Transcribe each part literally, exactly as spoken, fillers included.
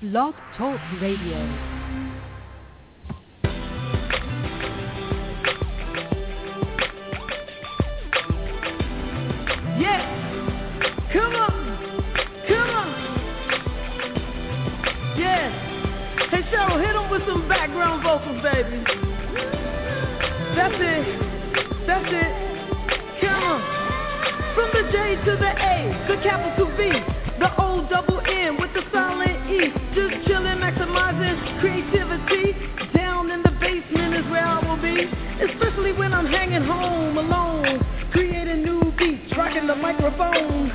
Blog Talk Radio. Yeah, come on, come on. Yeah, hey Cheryl, hit them with some background vocals, baby. That's it, that's it. Come on. From the J to the A, the capital V, the O double N with the silent E. Just chillin', maximizing creativity. Down in the basement is where I will be, especially when I'm hanging home alone, creating new beats, rocking the microphone.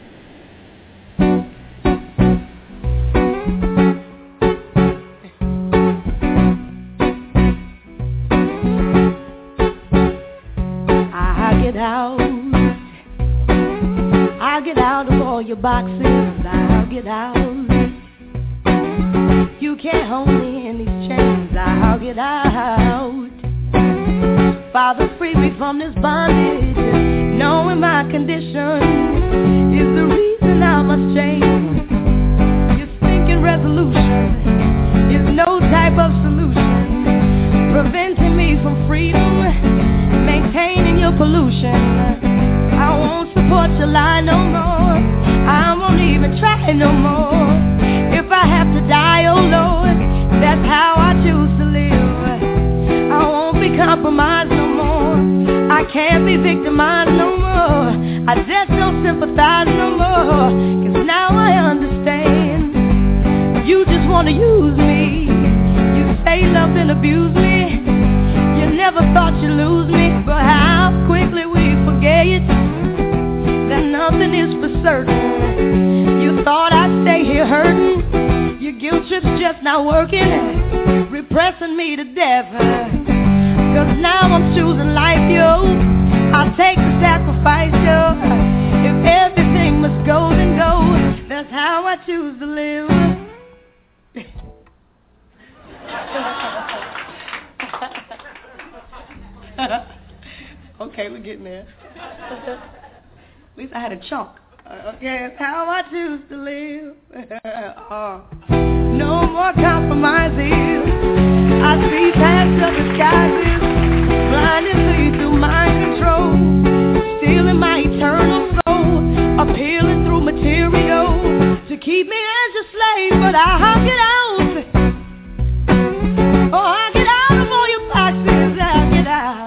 I get out, I get out of all your boxes, I'll get out. You can't hold me in these chains, I'll get out. Father, free me from this bondage, knowing my condition is the reason I must change. Your stinking resolution is no type of solution, preventing me from freedom, maintaining your pollution. I won't support your lie no more, I won't even try no more. If I have to die, oh Lord, that's how I choose to live. I won't be compromised no more, I can't be victimized no more. I just don't sympathize no more, cause now I understand. You just wanna use me, you say love and abuse me. You never thought you'd lose me, but how quickly we forget it, that nothing is for certain. You thought I'd stay here hurting, your guilt trip's just not working, repressing me to death. Cause now I'm choosing life, yo, I'll take the sacrifice, yo. If everything must go, then go, that's how I choose to live. Okay, we're getting there. At least I had a chunk. Okay, that's how I choose to live. uh, no more compromises. I see past the disguises, blinded to you through mind control, stealing my eternal soul, appealing through material to keep me as a slave. But I'll get out. Oh, I'll get out of all your boxes. I'll get out.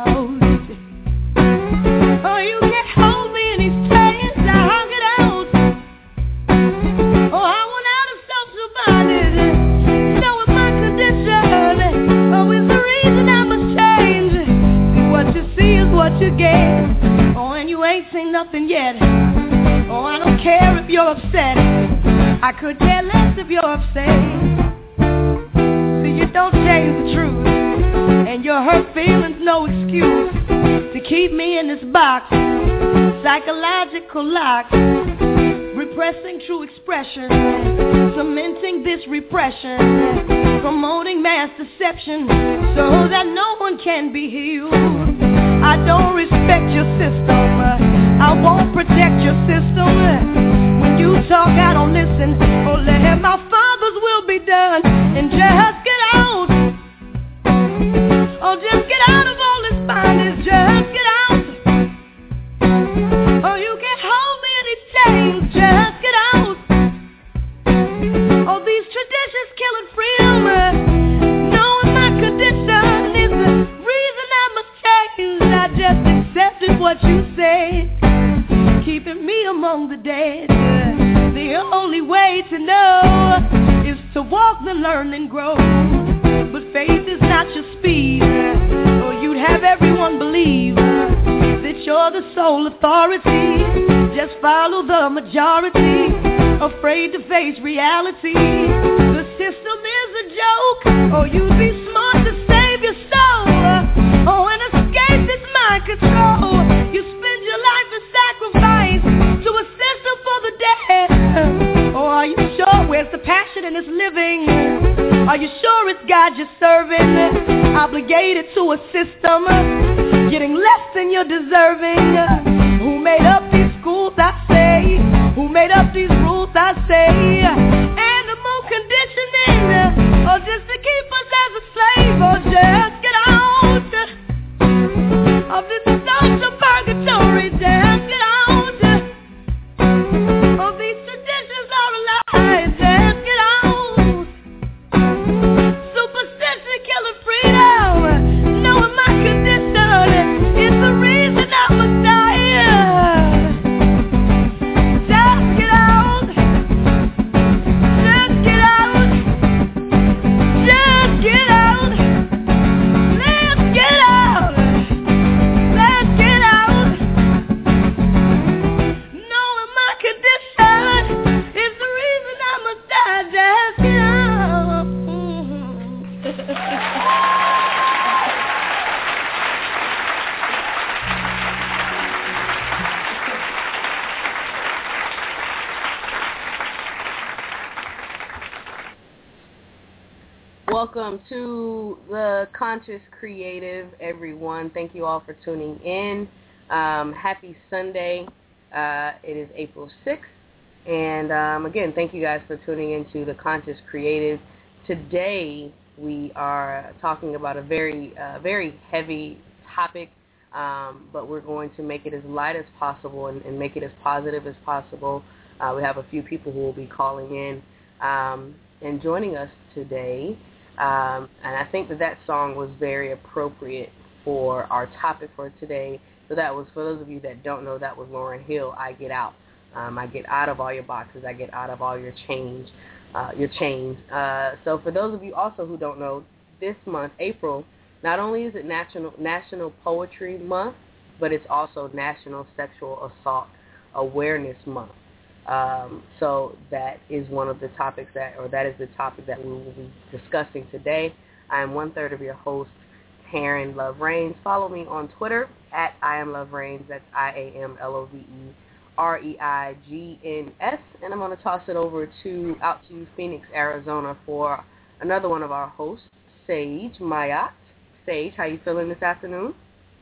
Oh, you can't hold me in these chains. I'll get out. Oh, I want out of self-bondage. So is my condition. Oh, it's the reason I must change. What you see is what you get. Oh, and you ain't seen nothing yet. Oh, I don't care if you're upset. I could care less if you're upset. See, you don't change the truth, and your hurt feelings no excuse to keep me in this box, psychological lock, repressing true expression, cementing this repression, promoting mass deception so that no one can be healed. I don't respect your system, I won't protect your system. When you talk, I don't listen. Oh, let my Father's will be done, and just get out. Oh, just get out of all this bondage, just get out. Oh, you can't hold me in these chains, just get out. Oh, these traditions killing freedom, knowing my condition is the reason I must change. I just accepted what you said, keeping me among the dead. The only way to know is to walk, then learn, and grow. But faith is not your speed, or you'd have everyone believe that you're the sole authority. Just follow the majority, afraid to face reality. The system is a joke, or you'd be smart to save your soul. Oh, and escape this mind control. You spend your life in sacrifice to a system for the dead. Oh, are you sure? Where's the passion in this living? Are you sure it's God you're serving? Obligated to a system, getting less than you're deserving. Who made up these schools, I say? Who made up these rules, I say? Animal condition Welcome to the Conscious Creative, everyone. Thank you all for tuning in. Um, happy Sunday. Uh, it is April sixth. And um, again, thank you guys for tuning into the Conscious Creative. Today, we are talking about a very, uh, very heavy topic, um, but we're going to make it as light as possible and, and make it as positive as possible. Uh, we have a few people who will be calling in um, and joining us today. Um, and I think that that song was very appropriate for our topic for today. So that was, for those of you that don't know, that was Lauryn Hill, I Get Out. Um, I get out of all your boxes. I get out of all your change, uh, your chains. Uh, so for those of you also who don't know, this month, April, not only is it National National Poetry Month, but it's also National Sexual Assault Awareness Month. Um, so that is one of the topics that, or that is the topic that we will be discussing today. I am one third of your host, Taryn Love Rains. Follow me on Twitter at I am Love Rains. That's I A M L O V E R E I G N S. And I'm going to toss it over to out to Phoenix, Arizona for another one of our hosts, Sage Mayat. Sage, how you feeling this afternoon?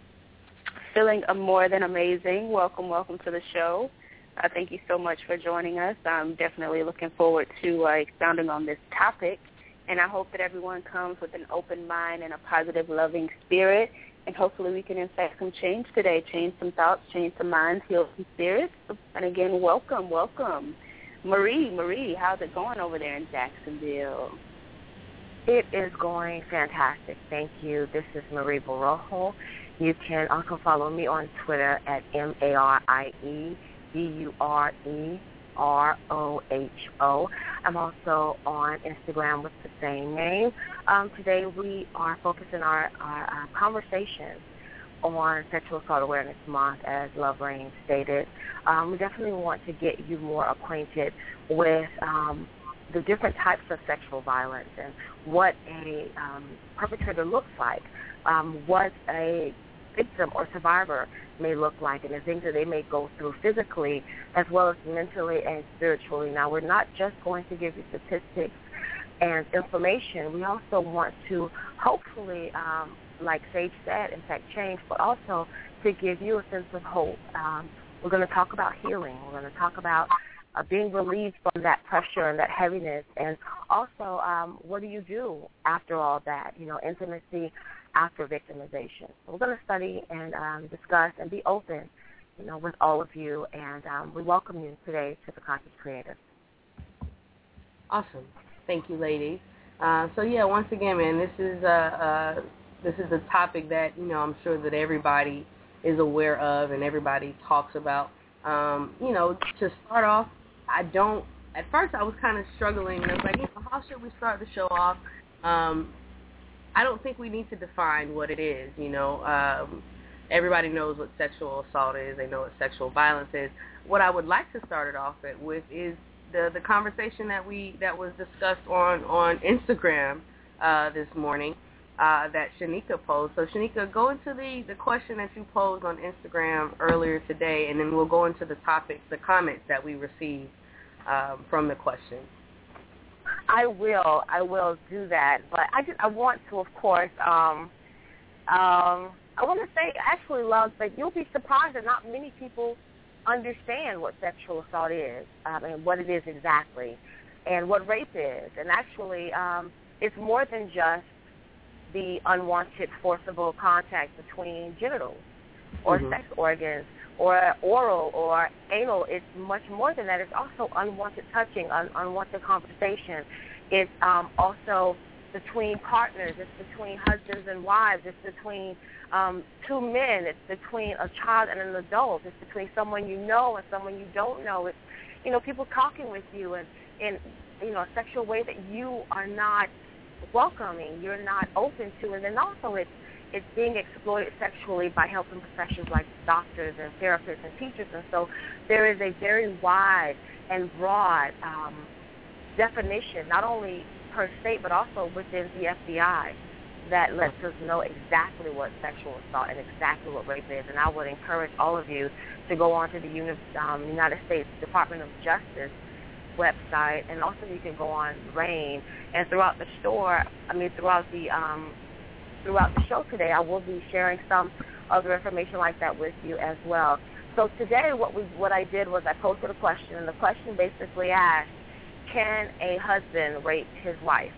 Feeling more than amazing. Welcome, welcome to the show. Uh, thank you so much for joining us. I'm definitely looking forward to uh, expounding on this topic, and I hope that everyone comes with an open mind and a positive, loving spirit, and hopefully we can infect some change today, change some thoughts, change some minds, heal some spirits. And again, welcome, welcome. Marie, Marie, how's it going over there in Jacksonville? It is going fantastic. Thank you. This is Marie Barojo. You can also follow me on Twitter at M A R I E B U R E R O H O. I'm also on Instagram with the same name. Um, today we are focusing our, our, our conversation on Sexual Assault Awareness Month, as Love Rain stated. Um, we definitely want to get you more acquainted with um, the different types of sexual violence and what a um, perpetrator looks like, um, what a victim or survivor may look like, and the things that they may go through physically as well as mentally and spiritually. Now, we're not just going to give you statistics and information. We also want to hopefully, um, like Sage said, in fact, change, but also to give you a sense of hope. Um, we're going to talk about healing. We're going to talk about uh, being relieved from that pressure and that heaviness, and also um, what do you do after all that, you know, intimacy after victimization. So we're going to study and um, discuss and be open, you know, with all of you, and um, we welcome you today to the Conscious Creative. Awesome. Thank you, ladies. Uh, so, yeah, once again, man, this is, uh, uh, this is a topic that, you know, I'm sure that everybody is aware of and everybody talks about. Um, you know, to start off, I don't, at first I was kind of struggling. I was like, you know, how should we start the show off? Um, I don't think we need to define what it is, you know. Um, everybody knows what sexual assault is. They know what sexual violence is. What I would like to start it off with is the, the conversation that we that was discussed on, on Instagram uh, this morning uh, that Shanika posed. So, Shanika, go into the, the question that you posed on Instagram earlier today, and then we'll go into the topics, the comments that we received um, from the question. I will. I will do that. But I just, I want to, of course, um, um, I want to say, actually, love, that you'll be surprised that not many people understand what sexual assault is um, and what it is exactly and what rape is. And actually, um, it's more than just the unwanted forcible contact between genitals or mm-hmm. sex organs or oral or anal. It's much more than that. It's also unwanted touching, un- unwanted conversation. It's um, also between partners. It's between husbands and wives. It's between um, two men. It's between a child and an adult. It's between someone you know and someone you don't know. It's, you know, people talking with you in, in you know, a sexual way that you are not welcoming, you're not open to. And then also it's it's being exploited sexually by helping professions like doctors and therapists and teachers. And so there is a very wide and broad um, definition, not only per state, but also within the F B I, that lets us know exactly what sexual assault and exactly what rape is. And I would encourage all of you to go on to the Uni- um, United States Department of Justice website, and also you can go on RAINN. And throughout the store, I mean, throughout the um, throughout the show today, I will be sharing some other information like that with you as well. So today, what we what I did was I posted a question, and the question basically asked, can a husband rape his wife?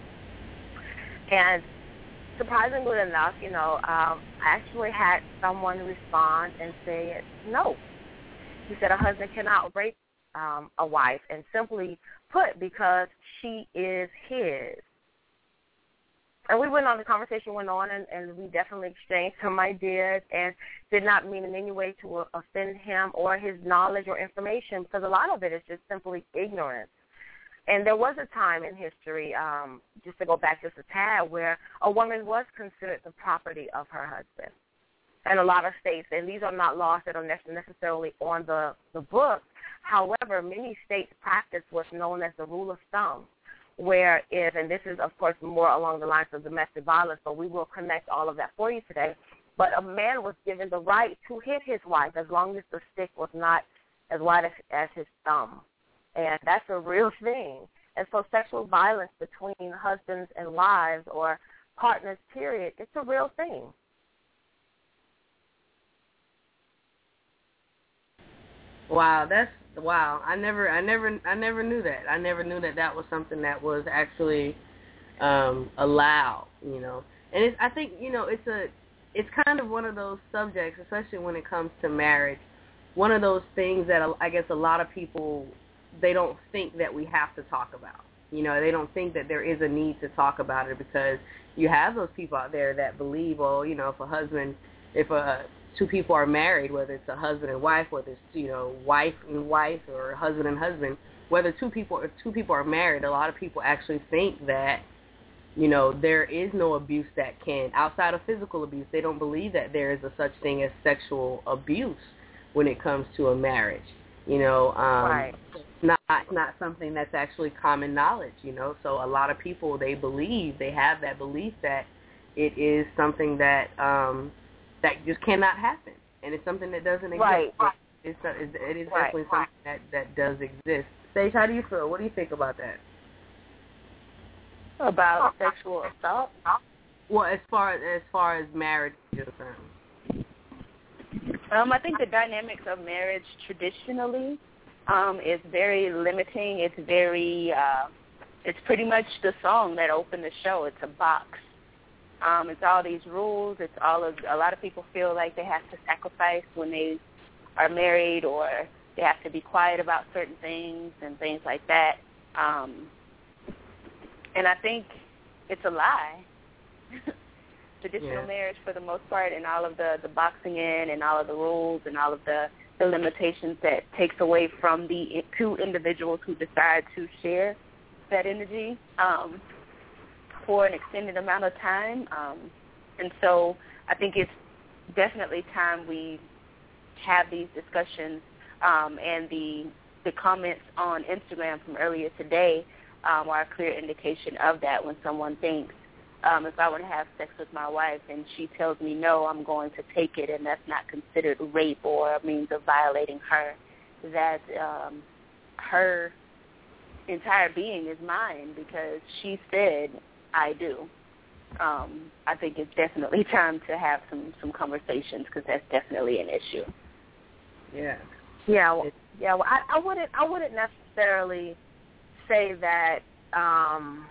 And surprisingly enough, you know, um, I actually had someone respond and say no. He said a husband cannot rape um, a wife, and simply put, because she is his. And we went on, the conversation went on, and, and we definitely exchanged some ideas and did not mean in any way to offend him or his knowledge or information, because a lot of it is just simply ignorance. And there was a time in history, um, just to go back just a tad, where a woman was considered the property of her husband. And a lot of states, and these are not laws that are necessarily on the, the books, however, many states practice what's known as the rule of thumb, where if, and this is, of course, more along the lines of domestic violence, but we will connect all of that for you today, but a man was given the right to hit his wife as long as the stick was not as wide as, as his thumb. And that's a real thing. And so sexual violence between husbands and wives or partners, period, it's a real thing. Wow, that's wow. I never, I never, I never knew that. I never knew that that was something that was actually um, allowed. You know, and it's, I think you know, it's a, it's kind of one of those subjects, especially when it comes to marriage. One of those things that I guess a lot of people, they don't think that we have to talk about. You know, they don't think that there is a need to talk about it, because you have those people out there that believe, well, you know, if a husband, if a two people are married, whether it's a husband and wife, whether it's, you know, wife and wife or husband and husband, whether two people if two people are married, a lot of people actually think that, you know, there is no abuse that can, outside of physical abuse, they don't believe that there is a such thing as sexual abuse when it comes to a marriage. You know, um, right. it's not it's not something that's actually common knowledge, you know. So a lot of people, they believe, they have that belief that it is something that um, that just cannot happen, and it's something that doesn't exist. Right. It's, it's, it is right. definitely something that, that does exist. Sage, how do you feel? What do you think about that? About sexual assault? Well, as far as, as far as marriage is concerned. Um, I think the dynamics of marriage traditionally um, is very limiting. It's very, uh, it's pretty much the song that opened the show. It's a box. Um, it's all these rules. It's all of, a lot of people feel like they have to sacrifice when they are married, or they have to be quiet about certain things and things like that. Um, and I think it's a lie. Traditional yeah. marriage, for the most part, and all of the, the boxing in and all of the rules and all of the, the limitations that takes away from the two individuals who decide to share that energy um, for an extended amount of time. Um, and so I think it's definitely time we have these discussions, um, and the the comments on Instagram from earlier today um, are a clear indication of that. When someone thinks, Um, if I want to have sex with my wife and she tells me no, I'm going to take it, and that's not considered rape or a means of violating her, that um, her entire being is mine because she said I do. Um, I think it's definitely time to have some, some conversations, because that's definitely an issue. Yeah. Yeah. Well, yeah. Well, I, I wouldn't. I wouldn't necessarily say that. Um,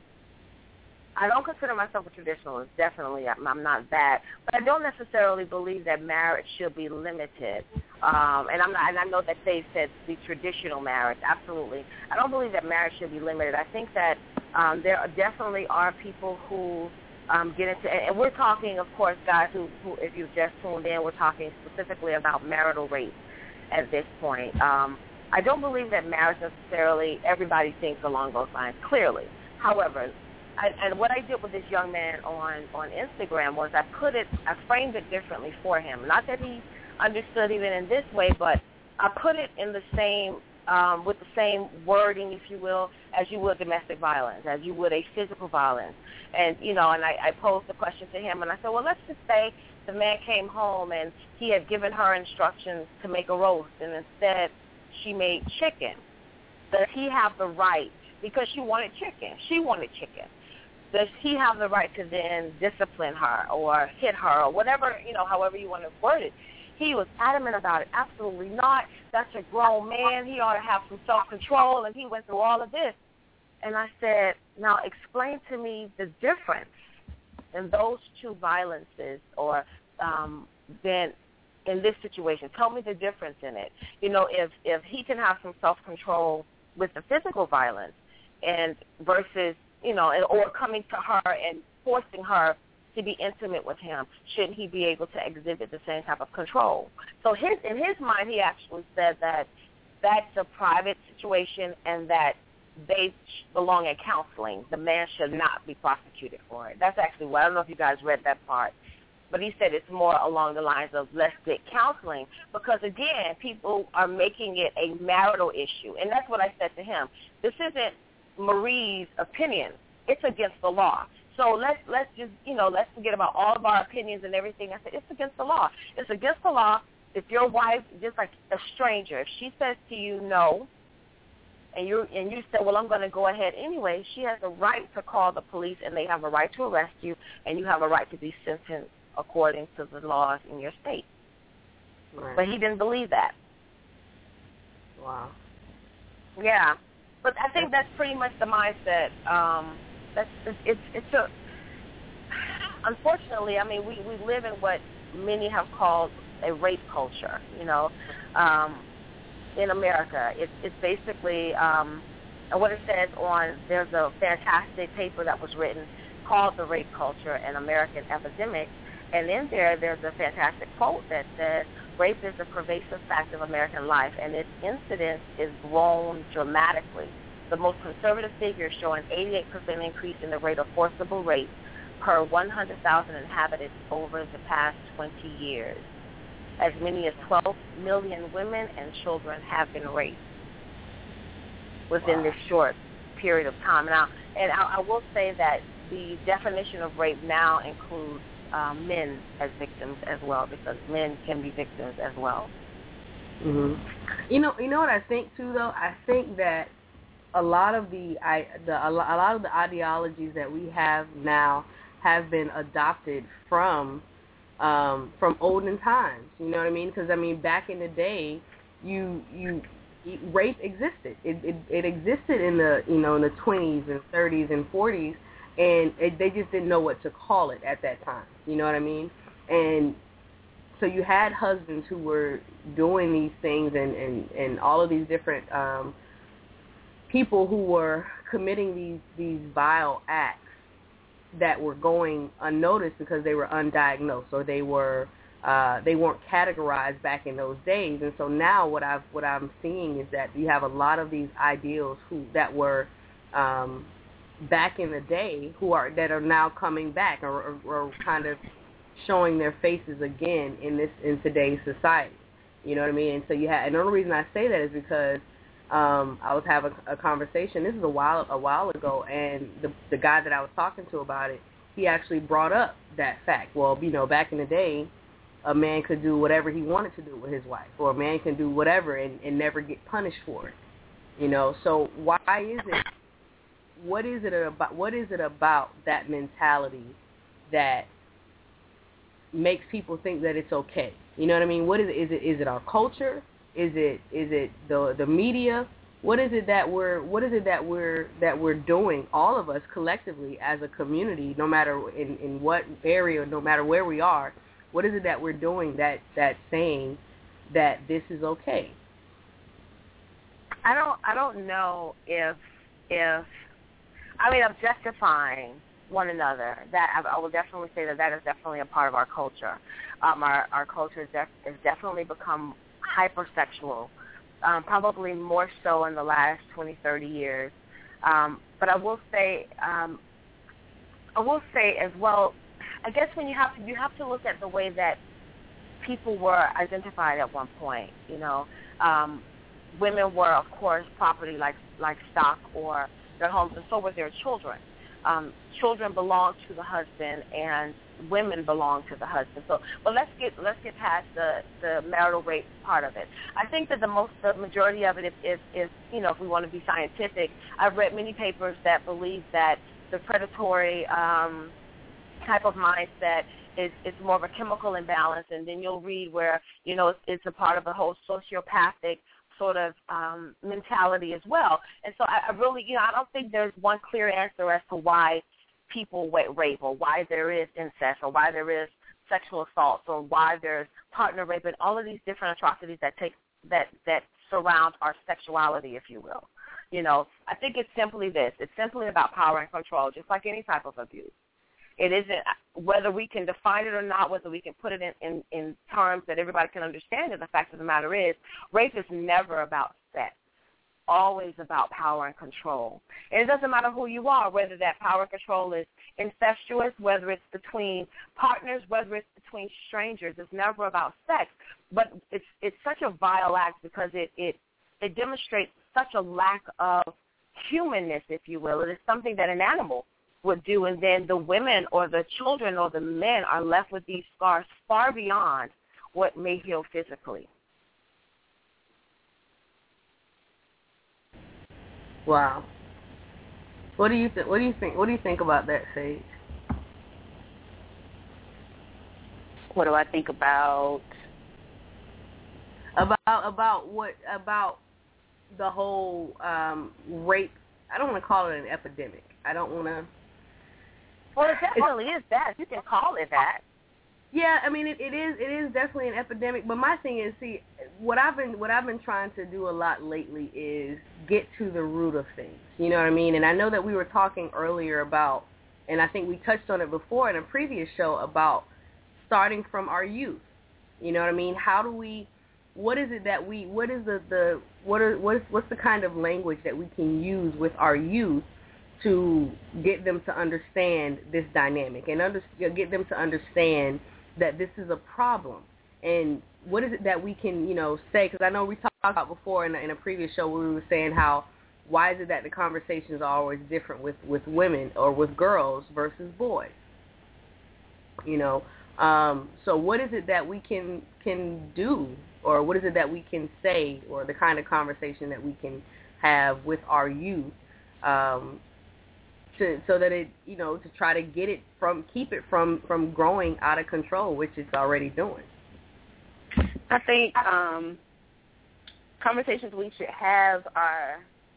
I don't consider myself a traditionalist. Definitely, I'm, I'm not that. But I don't necessarily believe that marriage should be limited. Um, and I'm not. And I know that they said the traditional marriage. Absolutely, I don't believe that marriage should be limited. I think that um, there are definitely are people who um, get into. And we're talking, of course, guys who, who, if you've just tuned in, we're talking specifically about marital rape at this point. Um, I don't believe that marriage necessarily. Everybody thinks along those lines. Clearly, however. I, and what I did with this young man on, on Instagram was I put it, I framed it differently for him. Not that he understood even in this way, but I put it in the same, um, with the same wording, if you will, as you would domestic violence, as you would a physical violence. And, you know, and I, I posed the question to him, and I said, well, let's just say the man came home and he had given her instructions to make a roast, and instead she made chicken. does he have the right, because she wanted chicken, she wanted chicken, does he have the right to then discipline her or hit her or whatever, you know, however you want to word it? He was adamant about it. Absolutely not. That's a grown man. He ought to have some self-control, and he went through all of this. And I said, now explain to me the difference in those two violences, or um, then in this situation. Tell me the difference in it. You know, if, if he can have some self-control with the physical violence and versus, you know, or coming to her and forcing her to be intimate with him, shouldn't he be able to exhibit the same type of control? So his, in his mind, he actually said that that's a private situation and that they belong in counseling. The man should not be prosecuted for it. That's actually what, I don't know if you guys read that part, but he said it's more along the lines of let's get counseling, because, again, people are making it a marital issue. And that's what I said to him. This isn't Marie's opinion. It's against the law. So let's let's just, you know, let's forget about all of our opinions and everything. I said, it's against the law. It's against the law if your wife, just like a stranger, if she says to you no, and you and you say, well, I'm going to go ahead anyway, she has a right to call the police, and they have a right to arrest you, and you have a right to be sentenced according to the laws in your state. Right. But he didn't believe that. Wow. Yeah. But I think that's pretty much the mindset. Um, that's it's, it's it's a unfortunately, I mean, we, we live in what many have called a rape culture. You know, um, in America, it's it's basically um, and what it says on there's a fantastic paper that was written called "The Rape Culture: An American Epidemic," and in there there's a fantastic quote that says, "Rape is a pervasive fact of American life, and its incidence is grown dramatically. The most conservative figures show an eighty-eight percent increase in the rate of forcible rape per one hundred thousand inhabitants over the past twenty years. As many as twelve million women and children have been raped within wow. this short period of time." Now, and I, I will say that the definition of rape now includes um, men as victims as well, because men can be victims as well. Mhm. You know, you know what I think too, though. I think that a lot of the, I, the a lot of the ideologies that we have now have been adopted from um, from olden times. You know what I mean? Because I mean, back in the day, you you rape existed. It, it it existed in the you know in the twenties and thirties and forties, and it, they just didn't know what to call it at that time. You know what I mean? And so you had husbands who were doing these things, and, and, and all of these different um, people who were committing these, these vile acts that were going unnoticed because they were undiagnosed, or they were uh, they weren't categorized back in those days. And so now what I've what I'm seeing is that you have a lot of these ideals who that were um, back in the day who are that are now coming back, or, or, or kind of showing their faces again in this in today's society. You know what I mean? And so you have, and the only reason I say that is because um, I was having a conversation. This is a while a while ago, and the the guy that I was talking to about it, he actually brought up that fact. Well, you know, back in the day, a man could do whatever he wanted to do with his wife, or a man can do whatever and, and never get punished for it. You know, so why is it? What is it about? What is it about that mentality that makes people think that it's okay? You know what I mean? What is it? Is it is it our culture? Is it is it the the media? What is it that we're what is it that we're that we're doing, all of us collectively as a community, no matter in, in what area, no matter where we are, what is it that we're doing that that's saying that this is okay? I don't I don't know if if I mean objectifying one another. That I, I will definitely say that that is definitely a part of our culture. Um, our our culture has def- definitely become hypersexual, um, probably more so in the last twenty, thirty years. Um, but I will say, um, I will say as well, I guess when you have to, you have to look at the way that people were identified at one point. You know, um, women were, of course, property like like stock or their homes, and so were their children. um, children belong to the husband and women belong to the husband. So, but let's get let's get past the, the marital rape part of it. I think that the most the majority of it is, is, is you know, if we want to be scientific, I've read many papers that believe that the predatory um, type of mindset is, is more of a chemical imbalance, and then you'll read where, you know, it's, it's a part of a whole sociopathic sort of um, mentality as well. And so I, I really, you know, I don't think there's one clear answer as to why people rape or why there is incest or why there is sexual assault or why there's partner rape and all of these different atrocities that take that that surround our sexuality, if you will. You know, I think it's simply this. It's simply about power and control, just like any type of abuse. It isn't whether we can define it or not, whether we can put it in, in, in terms that everybody can understand it. The fact of the matter is, rape is never about sex. Always about power and control. And it doesn't matter who you are, whether that power and control is incestuous, whether it's between partners, whether it's between strangers. It's never about sex. But it's it's such a vile act because it, it, it demonstrates such a lack of humanness, if you will. It is something that an animal would do, and then the women or the children or the men are left with these scars far beyond what may heal physically. Wow. What do you th- What do you think? What do you think about that, Sage? What do I think about about about what about the whole um, rape? I don't want to call it an epidemic. I don't want to. Well, it definitely is that. You can call it that. Yeah, I mean it, it is it is definitely an epidemic. But my thing is, see, what I've been what I've been trying to do a lot lately is get to the root of things. You know what I mean? And I know that we were talking earlier about, and I think we touched on it before in a previous show about starting from our youth. You know what I mean? How do we? What is it that we? What is the the what are what is what's the kind of language that we can use with our youth to get them to understand this dynamic and under, get them to understand that this is a problem, and what is it that we can, you know, say? Because I know we talked about before in a, in a previous show where we were saying how why is it that the conversations are always different with, with women or with girls versus boys? You know, um, so what is it that we can can do, or what is it that we can say, or the kind of conversation that we can have with our youth? Um, To, so that it, you know, to try to get it from, keep it from, from growing out of control, which it's already doing. I think um, conversations we should have are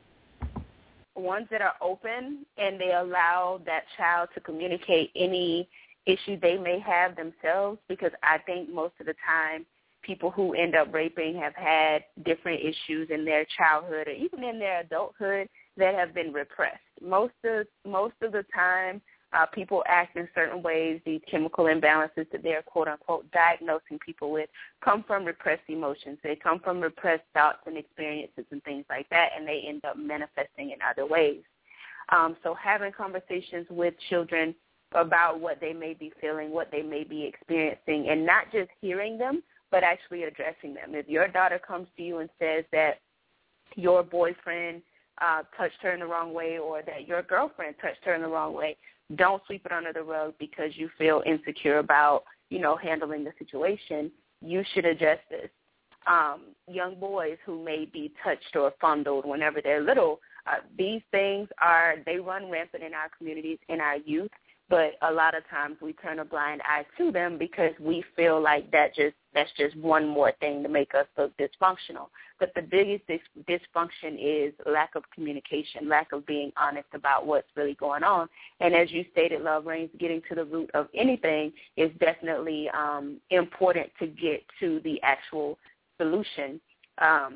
ones that are open and they allow that child to communicate any issue they may have themselves, because I think most of the time people who end up raping have had different issues in their childhood or even in their adulthood that have been repressed. Most of most of the time, uh, people act in certain ways. These chemical imbalances that they're, quote, unquote, diagnosing people with come from repressed emotions. They come from repressed thoughts and experiences and things like that, and they end up manifesting in other ways. Um, so having conversations with children about what they may be feeling, what they may be experiencing, and not just hearing them, but actually addressing them. If your daughter comes to you and says that your boyfriend Uh, touched her in the wrong way, or that your girlfriend touched her in the wrong way, don't sweep it under the rug because you feel insecure about, you know, handling the situation. You should address this. Um, young boys who may be touched or fondled whenever they're little, uh, these things are, they run rampant in our communities, in our youth, but a lot of times we turn a blind eye to them because we feel like that just that's just one more thing to make us look dysfunctional. But the biggest dis- dysfunction is lack of communication, lack of being honest about what's really going on. And as you stated, Love Reigns, getting to the root of anything is definitely um, important to get to the actual solution. Um,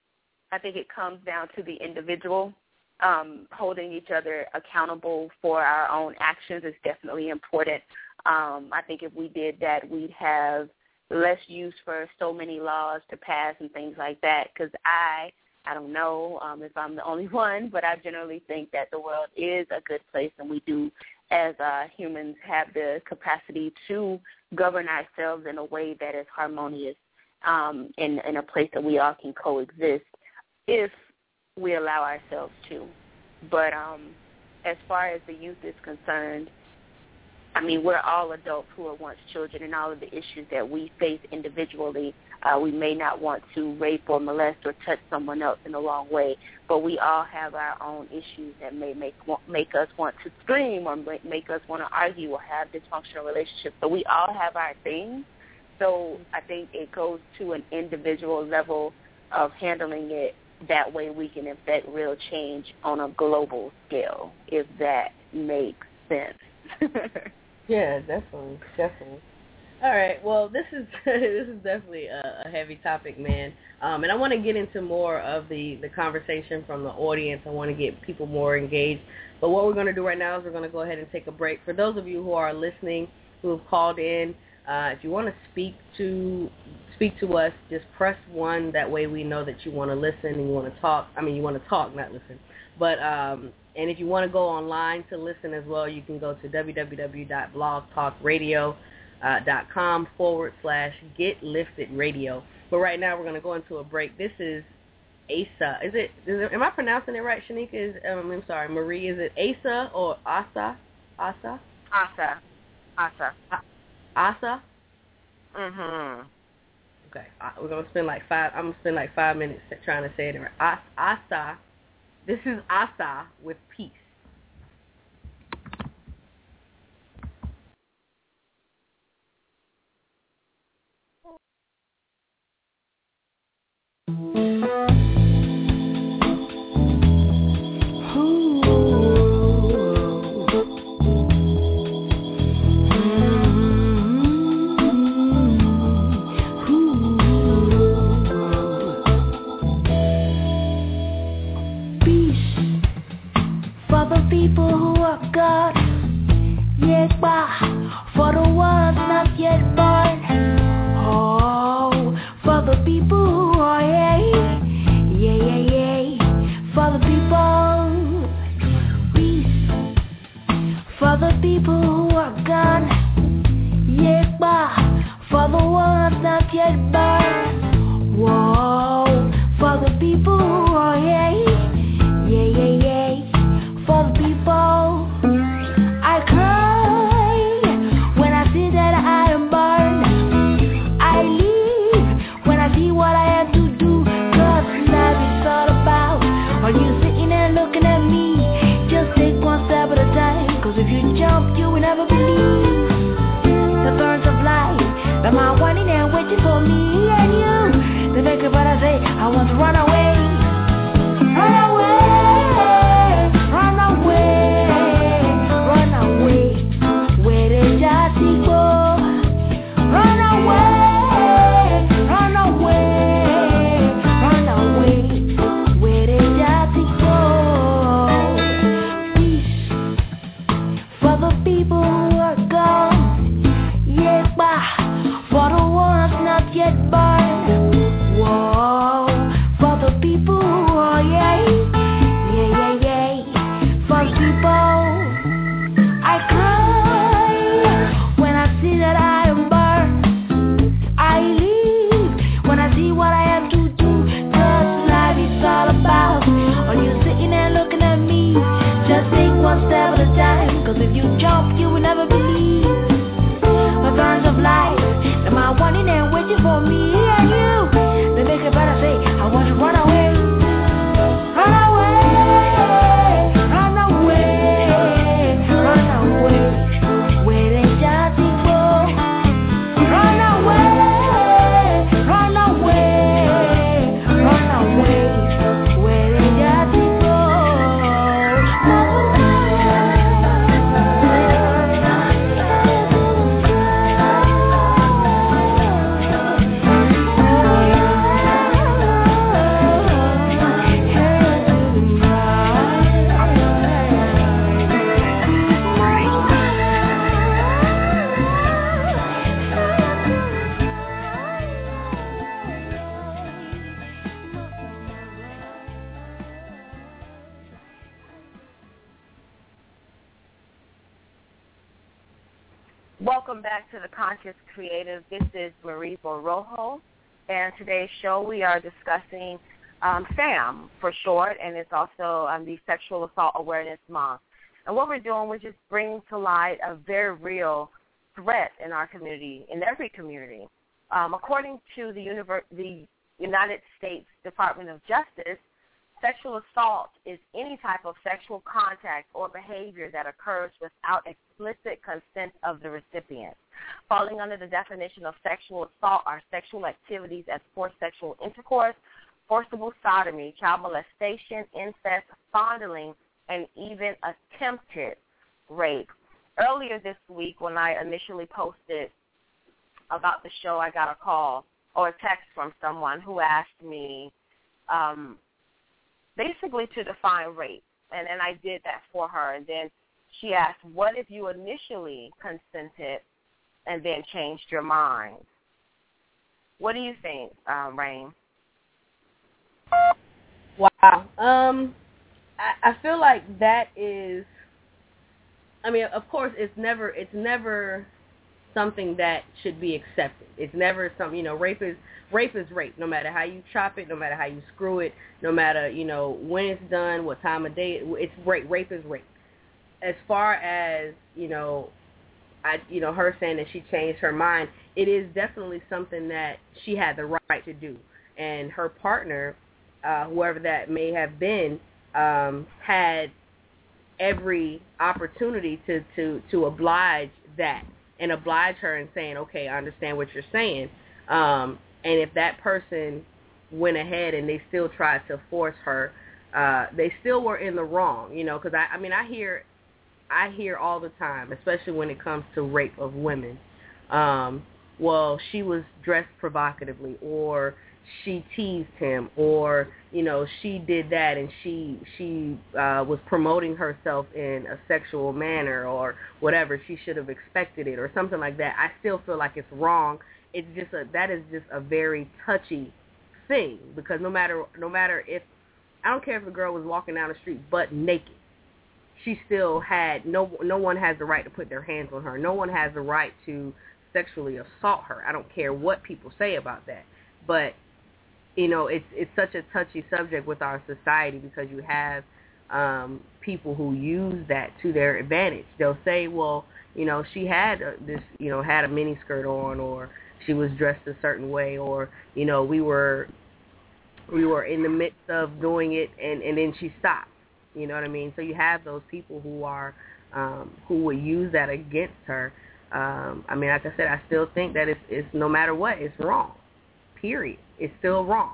I think it comes down to the individual. Um, holding each other accountable for our own actions is definitely important. Um, I think if we did that, we'd have less use for so many laws to pass and things like that, because I, I don't know um, if I'm the only one, but I generally think that the world is a good place, and we do, as uh, humans, have the capacity to govern ourselves in a way that is harmonious, um, in, in a place that we all can coexist if we allow ourselves to. But um, as far as the youth is concerned, I mean, we're all adults who are once children, and all of the issues that we face individually, uh, we may not want to rape or molest or touch someone else in the wrong way, but we all have our own issues that may make make us want to scream or make us want to argue or have dysfunctional relationships. So we all have our things. So I think it goes to an individual level of handling it. That way we can effect real change on a global scale, if that makes sense. Yeah, definitely, definitely. All right, well, this is this is definitely a, a heavy topic, man. Um, and I want to get into more of the, the conversation from the audience. I want to get people more engaged. But what we're going to do right now is we're going to go ahead and take a break. For those of you who are listening, who have called in, uh, if you want to speak to speak to us, just press one. That way we know that you want to listen and you want to talk. I mean, you want to talk, not listen. But um, and if you want to go online to listen as well, you can go to www.blogtalkradio.com forward slash get lifted radio. But right now we're going to go into a break. This is Asa. Is it, is it? Am I pronouncing it right, Shanika? Is, um, I'm sorry, Marie. Is it Asa or Asa? Asa? Asa. Asa. Asa? Mhm. Okay. We're gonna spend like five. I'm gonna spend like five minutes trying to say it right. Asa. This is Asa with peace. People who are God, Yekba, for the ones not yet born. Oh, for the people who are yay, yeah, yeah, yeah, for the people. Peace, for the people who are gone. Yekba, for the ones not yet born. Whoa, for the people who are yay, yeah, yeah, yeah. For the people, I cry when I see that I am burned. I leave when I see what I have to do. Cause life is all about, are you sitting there looking at me? Just take one step at a time. Cause if you jump, you will never believe the thorns of life that my wanting and waiting for me and you. The make it what I say, I want to run away. Run away. Run away, run away, where did I go? Run away, run away, run away, where did I go? Peace for the people who are gone, yeah, for the ones not yet born. Whoa, for the people who are yeah, yeah, yeah, yeah. For people, I cry when I see that I am burned. I leave when I see what I have to do. Cause life is all about, are you sitting there looking at me? Just take one step at a time. Cause if you jump, you will never believe the thorns of life that my wanting and waiting for me and you. They make it better say, I want to run away. Run away. Welcome back to the Conscious Creative. This is Marie Borojo, and today's show we are discussing um, SAM for short, and it's also um, the Sexual Assault Awareness Month. And what we're doing, we're just bringing to light a very real threat in our community, in every community. Um, according to the, Univer- the United States Department of Justice, sexual assault is any type of sexual contact or behavior that occurs without explicit consent of the recipient. Falling under the definition of sexual assault are sexual activities as forced sexual intercourse, forcible sodomy, child molestation, incest, fondling, and even attempted rape. Earlier this week, when I initially posted about the show, I got a call or a text from someone who asked me um, basically to define rape, and then I did that for her. And then she asked, what if you initially consented and then changed your mind? What do you think, um, Rain? Wow. Um, I, I feel like that is, I mean, of course, it's never, it's never something that should be accepted. It's never something, you know, rape is, rape is rape, no matter how you chop it, no matter how you screw it, no matter, you know, when it's done, what time of day, it's rape. Rape is rape. As far as, you know, I, you know, her saying that she changed her mind, it is definitely something that she had the right to do. And her partner, uh, whoever that may have been, um, had every opportunity to, to, to oblige that and oblige her and saying, okay, I understand what you're saying. Um, and if that person went ahead and they still tried to force her, uh, they still were in the wrong, you know, because I, I mean, I hear, I hear all the time, especially when it comes to rape of women. Um, well, she was dressed provocatively, or she teased him, or, you know, she did that and she she uh, was promoting herself in a sexual manner or whatever. She should have expected it or something like that. I still feel like it's wrong. It's just a, that is just a very touchy thing, because no matter no matter if, I don't care if the girl was walking down the street butt naked, she still had, no no one has the right to put their hands on her. No one has the right to sexually assault her. I don't care what people say about that. But, you know, it's it's such a touchy subject with our society, because you have um, people who use that to their advantage. They'll say, well, you know, she had a, this, you know, had a mini skirt on, or she was dressed a certain way, or, you know, we were we were in the midst of doing it, and, and then she stopped. You know what I mean? So you have those people who are um, who would use that against her. Um, I mean, like I said, I still think that it's, it's no matter what, it's wrong. Period. It's still wrong.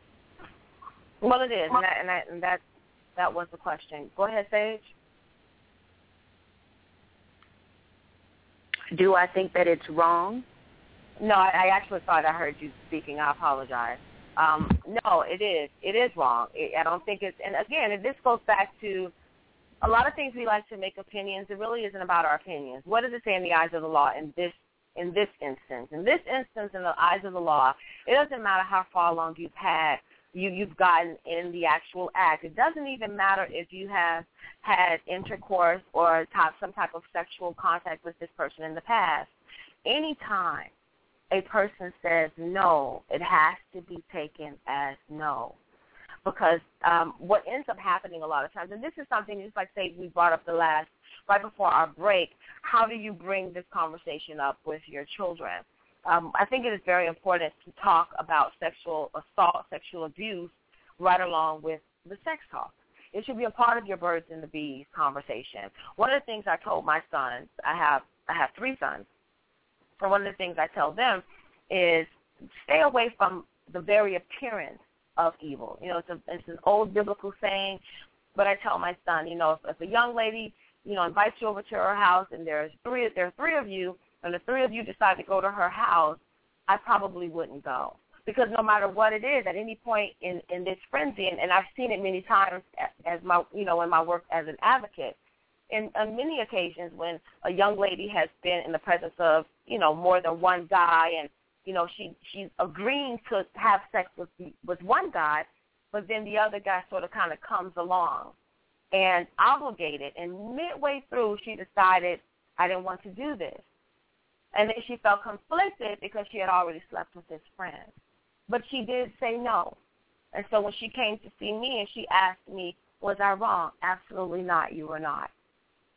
Well, it is, and that and that, and that, that was the question. Go ahead, Sage. Do I think that it's wrong? No, I, I actually thought I heard you speaking. I apologize. Um, no, it is. It is wrong. It, I don't think it's, and again, this goes back to a lot of things we like to make opinions. It really isn't about our opinions. What does it say in the eyes of the law in this in this instance? In this instance, in the eyes of the law, it doesn't matter how far along you've had, you, you've gotten in the actual act. It doesn't even matter if you have had intercourse or top, some type of sexual contact with this person in the past. Anytime a person says no, it has to be taken as no. Because um, what ends up happening a lot of times, and this is something, just like, say, we brought up the last, right before our break, how do you bring this conversation up with your children? Um, I think it is very important to talk about sexual assault, sexual abuse, right along with the sex talk. It should be a part of your birds and the bees conversation. One of the things I told my sons, I have I have three sons, and one of the things I tell them is stay away from the very appearance of evil. You know, it's, a, it's an old biblical saying, but I tell my son, you know, if, if a young lady, you know, invites you over to her house and there's three, there are three of you, and the three of you decide to go to her house, I probably wouldn't go. Because no matter what it is, at any point in, in this frenzy, and, and I've seen it many times as my, you know, in my work as an advocate, in on many occasions when a young lady has been in the presence of, you know, more than one guy, and, you know, she she's agreeing to have sex with with one guy, but then the other guy sort of kind of comes along and obligated, and midway through she decided, I didn't want to do this. And then she felt conflicted because she had already slept with his friend. But she did say no. And so when she came to see me and she asked me, was I wrong? Absolutely not. You were not.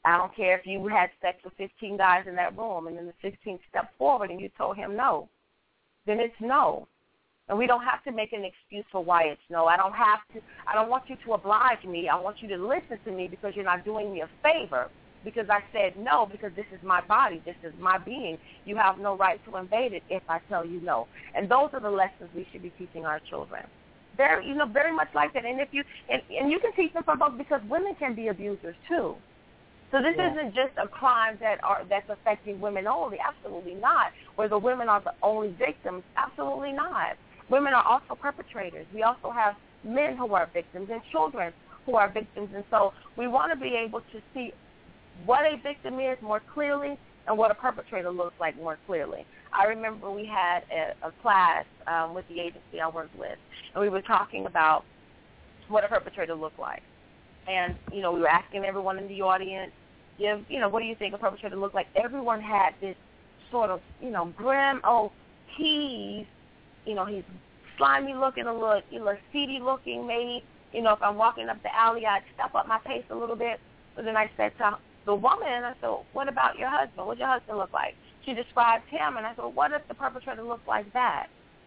I don't care if you had sex with fifteen guys in that room and then the fifteenth stepped forward and you told him no, then it's no. And we don't have to make an excuse for why it's no. I don't have to. I don't want you to oblige me. I want you to listen to me because you're not doing me a favor because I said no because this is my body. This is my being. You have no right to invade it if I tell you no. And those are the lessons we should be teaching our children. Very, you know, very much like that. And if you and, and you can teach them from both because women can be abusers too. So this yeah. isn't just a crime that are that's affecting women only. Absolutely not. Where the women are the only victims. Absolutely not. Women are also perpetrators. We also have men who are victims and children who are victims. And so we want to be able to see what a victim is more clearly and what a perpetrator looks like more clearly. I remember we had a, a class um, with the agency I worked with, and we were talking about what a perpetrator looked like. And, you know, we were asking everyone in the audience, give, you know, what do you think a perpetrator looked like? Everyone had this sort of, you know, grim, oh, he's, you know, he's slimy looking, a little, a little seedy looking maybe. You know, if I'm walking up the alley, I'd step up my pace a little bit. But then I said to the woman, I said, what about your husband? What does your husband look like? She described him, and I said, well, what if the perpetrator looked like that?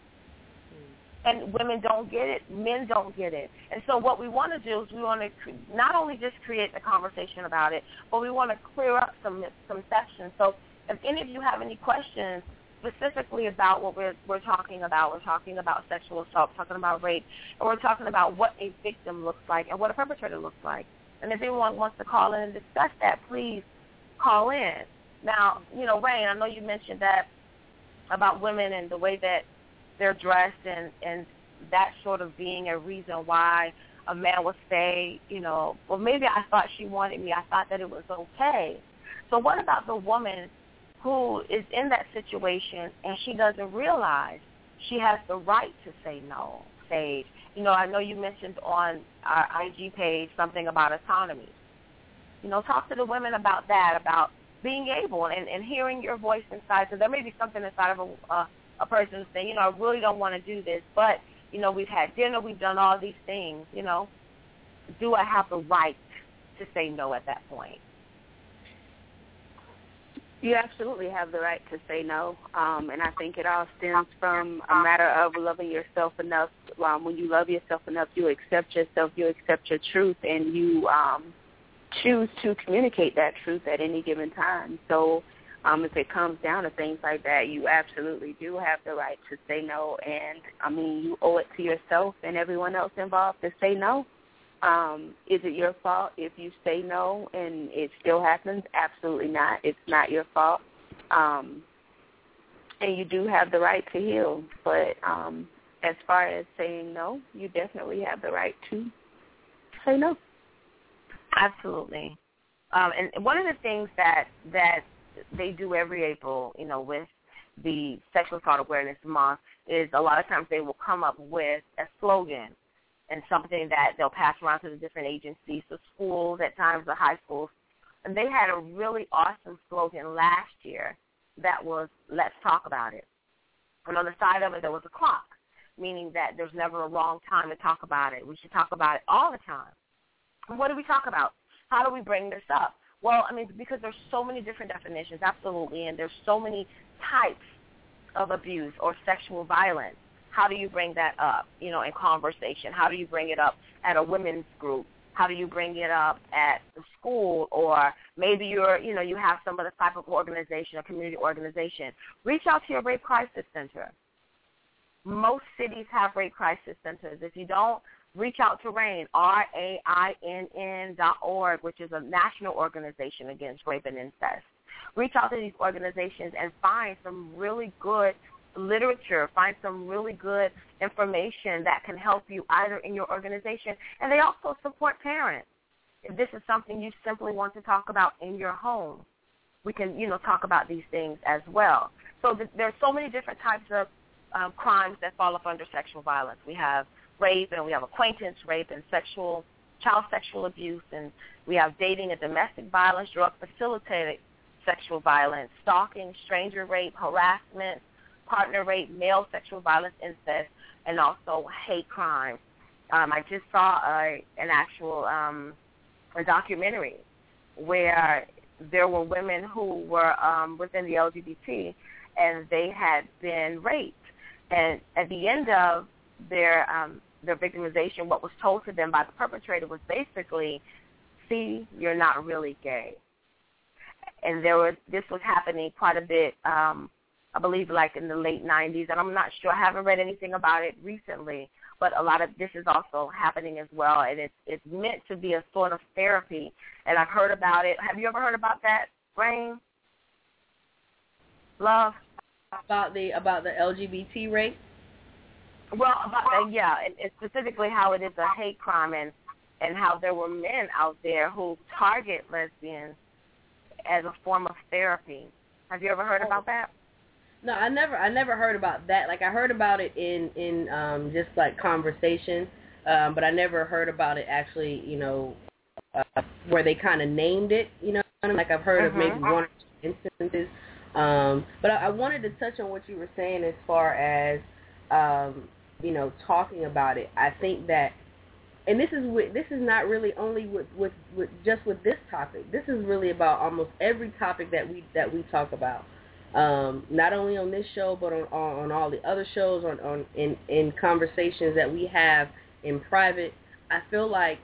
And women don't get it. Men don't get it. And so what we want to do is we want to cre- not only just create the conversation about it, but we want to clear up some some sections. So if any of you have any questions specifically about what we're, we're talking about, we're talking about sexual assault, we're talking about rape, and we're talking about what a victim looks like and what a perpetrator looks like. And if anyone wants to call in and discuss that, please call in. Now, you know, Rain, I know you mentioned that about women and the way that they're dressed and, and that sort of being a reason why a man would say, you know, well, maybe I thought she wanted me. I thought that it was okay. So what about the woman who is in that situation and she doesn't realize she has the right to say no, Sage? You know, I know you mentioned on our I G page something about autonomy. You know, talk to the women about that, about being able and, and hearing your voice inside. So there may be something inside of a, uh, a person saying, you know, I really don't want to do this, but, you know, we've had dinner, we've done all these things, you know. Do I have the right to say no at that point? You absolutely have the right to say no, um, and I think it all stems from a matter of loving yourself enough. Um, when you love yourself enough, you accept yourself, you accept your truth, and you um, choose to communicate that truth at any given time. So um, if it comes down to things like that, you absolutely do have the right to say no, and, I mean, you owe it to yourself and everyone else involved to say no. Um, is it your fault if you say no and it still happens? Absolutely not. It's not your fault. Um, and you do have the right to heal. But um, as far as saying no, you definitely have the right to say no. Absolutely. Um, and one of the things that, that they do every April, you know, with the Sexual Assault Awareness Month is a lot of times they will come up with a slogan and something that they'll pass around to the different agencies, the schools, at times the high schools. And they had a really awesome slogan last year that was, let's talk about it. And on the side of it, there was a clock, meaning that there's never a wrong time to talk about it. We should talk about it all the time. And what do we talk about? How do we bring this up? Well, I mean, because there's so many different definitions, absolutely, and there's so many types of abuse or sexual violence. How do you bring that up, you know, in conversation? How do you bring it up at a women's group? How do you bring it up at the school? Or maybe you're, you know, you have some other type of organization, a community organization. Reach out to your rape crisis center. Most cities have rape crisis centers. If you don't, reach out to RAINN, R A I N N dot org, which is a national organization against rape and incest. Reach out to these organizations and find some really good literature, find some really good information that can help you either in your organization, and they also support parents. If this is something you simply want to talk about in your home, we can, you know, talk about these things as well. So th- there are so many different types of um, crimes that fall up under sexual violence. We have rape, and we have acquaintance rape and sexual, child sexual abuse, and we have dating and domestic violence, drug-facilitated sexual violence, stalking, stranger rape, harassment, partner rape, male sexual violence, incest, and also hate crimes. Um, I just saw a, an actual um, a documentary where there were women who were um, within the L G B T, and they had been raped. And at the end of their um, their victimization, what was told to them by the perpetrator was basically, see, you're not really gay. And there was this was happening quite a bit, um, I believe, like in the late nineties, and I'm not sure. I haven't read anything about it recently, but a lot of this is also happening as well, and it's it's meant to be a sort of therapy. And I've heard about it. Have you ever heard about that, Rain? Love? About the about the L G B T rape? Well, about the, yeah, and, and specifically how it is a hate crime, and and how there were men out there who target lesbians as a form of therapy. Have you ever heard oh. about that? No, I never I never heard about that. Like, I heard about it in in um, just like conversation, um, but I never heard about it actually. You know, uh, where they kind of named it. You know, like I've heard mm-hmm. of maybe one or two instances. Um, but I, I wanted to touch on what you were saying as far as um, you know, talking about it. I think that, and this is with, this is not really only with, with, with just with this topic. This is really about almost every topic that we that we talk about. Um, not only on this show, but on, on, on all the other shows, on, on in, in conversations that we have in private. I feel like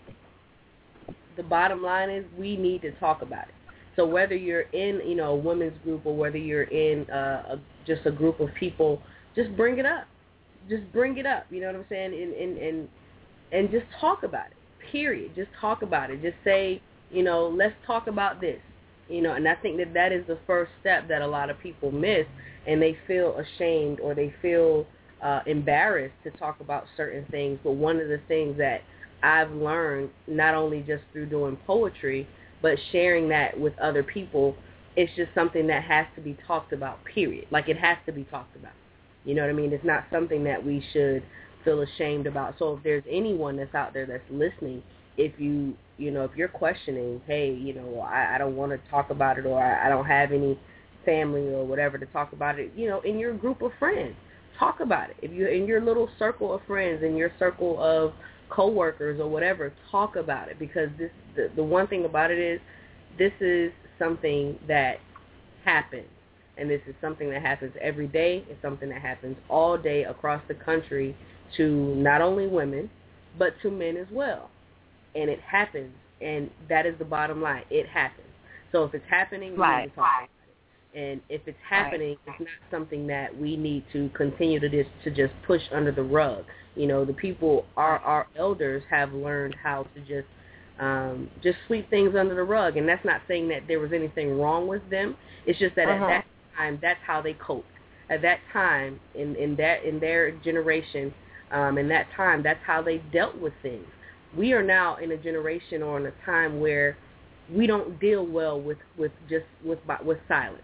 the bottom line is we need to talk about it. So whether you're in, you know, a women's group or whether you're in uh, a, just a group of people, just bring it up. Just bring it up. You know what I'm saying? And and and, and just talk about it. Period. Just talk about it. Just say, you know, let's talk about this. You know, and I think that that is the first step that a lot of people miss, and they feel ashamed or they feel uh, embarrassed to talk about certain things. But one of the things that I've learned, not only just through doing poetry, but sharing that with other people, it's just something that has to be talked about, period. Like, it has to be talked about. You know what I mean? It's not something that we should feel ashamed about. So if there's anyone that's out there that's listening, if you, you know, if you're questioning, hey, you know, I, I don't want to talk about it, or I, I don't have any family or whatever to talk about it, you know, in your group of friends, talk about it. If you're in your little circle of friends, in your circle of coworkers or whatever, talk about it, because this the, the one thing about it is this is something that happens, and this is something that happens every day. It's something that happens all day across the country to not only women but to men as well, and it happens, and that is the bottom line. It happens. So if it's happening, we right. need to talk about it, and if it's happening, right. it's not something that we need to continue to just to just push under the rug. You know, the people, our our elders have learned how to just um, just sweep things under the rug, and that's not saying that there was anything wrong with them. It's just that uh-huh. at that time, that's how they coped. At that time, in in that in their generation, um, in that time, that's how they dealt with things. We are now in a generation or in a time where we don't deal well with, with just with with silence.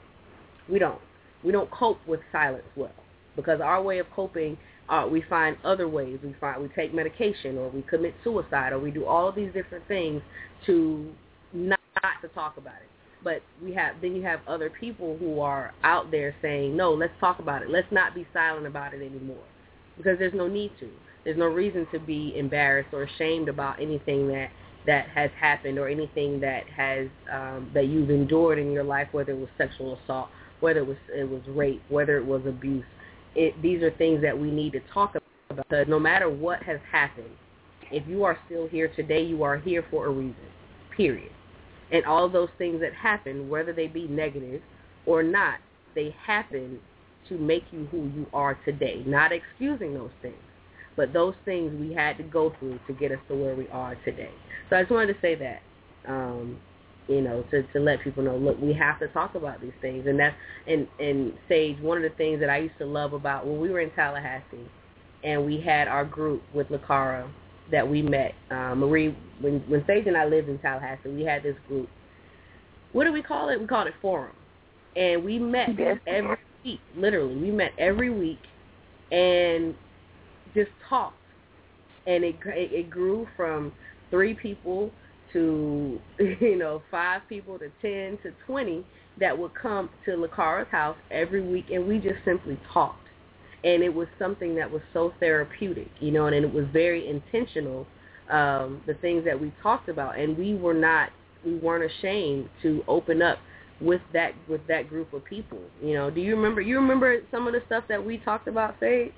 We don't. We don't cope with silence well, because our way of coping, uh, we find other ways. We find we take medication, or we commit suicide, or we do all of these different things to not, not to talk about it. But we have then you have other people who are out there saying, no, let's talk about it. Let's not be silent about it anymore, because there's no need to. There's no reason to be embarrassed or ashamed about anything that, that has happened, or anything that has um, that you've endured in your life, whether it was sexual assault, whether it was it was rape, whether it was abuse. It, these are things that we need to talk about, because no matter what has happened, if you are still here today, you are here for a reason, period. And all of those things that happen, whether they be negative or not, they happen to make you who you are today. Not excusing those things, but those things we had to go through to get us to where we are today. So I just wanted to say that, um, you know, to, to let people know, look, we have to talk about these things. And that's, and, and Sage, one of the things that I used to love about when we were in Tallahassee and we had our group with Lakara that we met, uh, Marie, when, when Sage and I lived in Tallahassee, we had this group. What do we call it? We called it Forum. And we met every week, literally. We met every week and just talked. And it, it it grew from three people to, you know, five people to ten to twenty that would come to Lakara's house every week, and we just simply talked. And it was something that was so therapeutic, you know, and it was very intentional, um, the things that we talked about. And we were not we weren't ashamed to open up with that with that group of people. You know, do you remember? You remember some of the stuff that we talked about, Sage?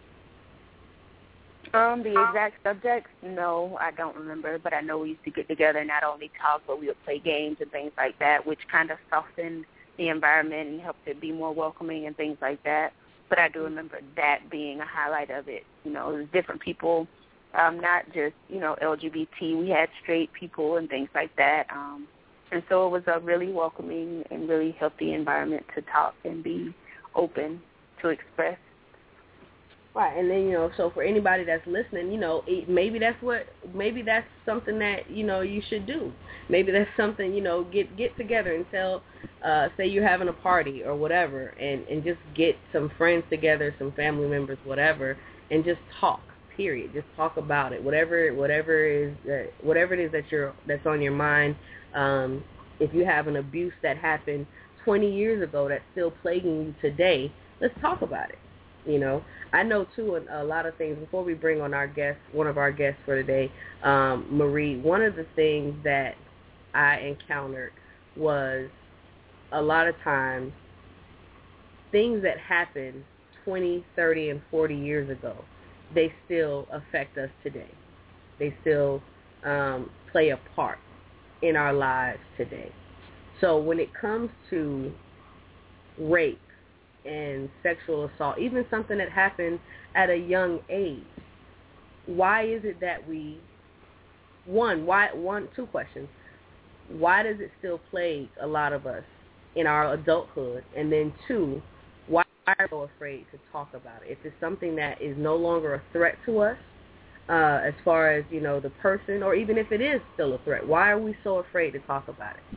Um, the exact subjects, no, I don't remember, but I know we used to get together and not only talk, but we would play games and things like that, which kind of softened the environment and helped it be more welcoming and things like that. But I do remember that being a highlight of it. You know, it was different people, um, not just, you know, L G B T. We had straight people and things like that. Um, and so it was a really welcoming and really healthy environment to talk and be open to express. Right, and then, you know, so for anybody that's listening, you know, it, maybe that's what, maybe that's something that, you know, you should do. Maybe that's something, you know, get get together and tell, uh, say you're having a party or whatever, and, and just get some friends together, some family members, whatever, and just talk, period. Just talk about it, whatever whatever is, uh, whatever it is that you're, that's on your mind. Um, if you have an abuse that happened twenty years ago that's still plaguing you today, let's talk about it. You know, I know, too, a, a lot of things. Before we bring on our guest, one of our guests for today, um, Marie, one of the things that I encountered was a lot of times things that happened twenty, thirty, and forty years ago, they still affect us today. They still um, play a part in our lives today. So when it comes to rape, and sexual assault, even something that happened at a young age, why is it that we, one, why, one, two questions, why does it still plague a lot of us in our adulthood? And then two, why are we so afraid to talk about it? If it's something that is no longer a threat to us, uh, as far as, you know, the person, or even if it is still a threat, why are we so afraid to talk about it?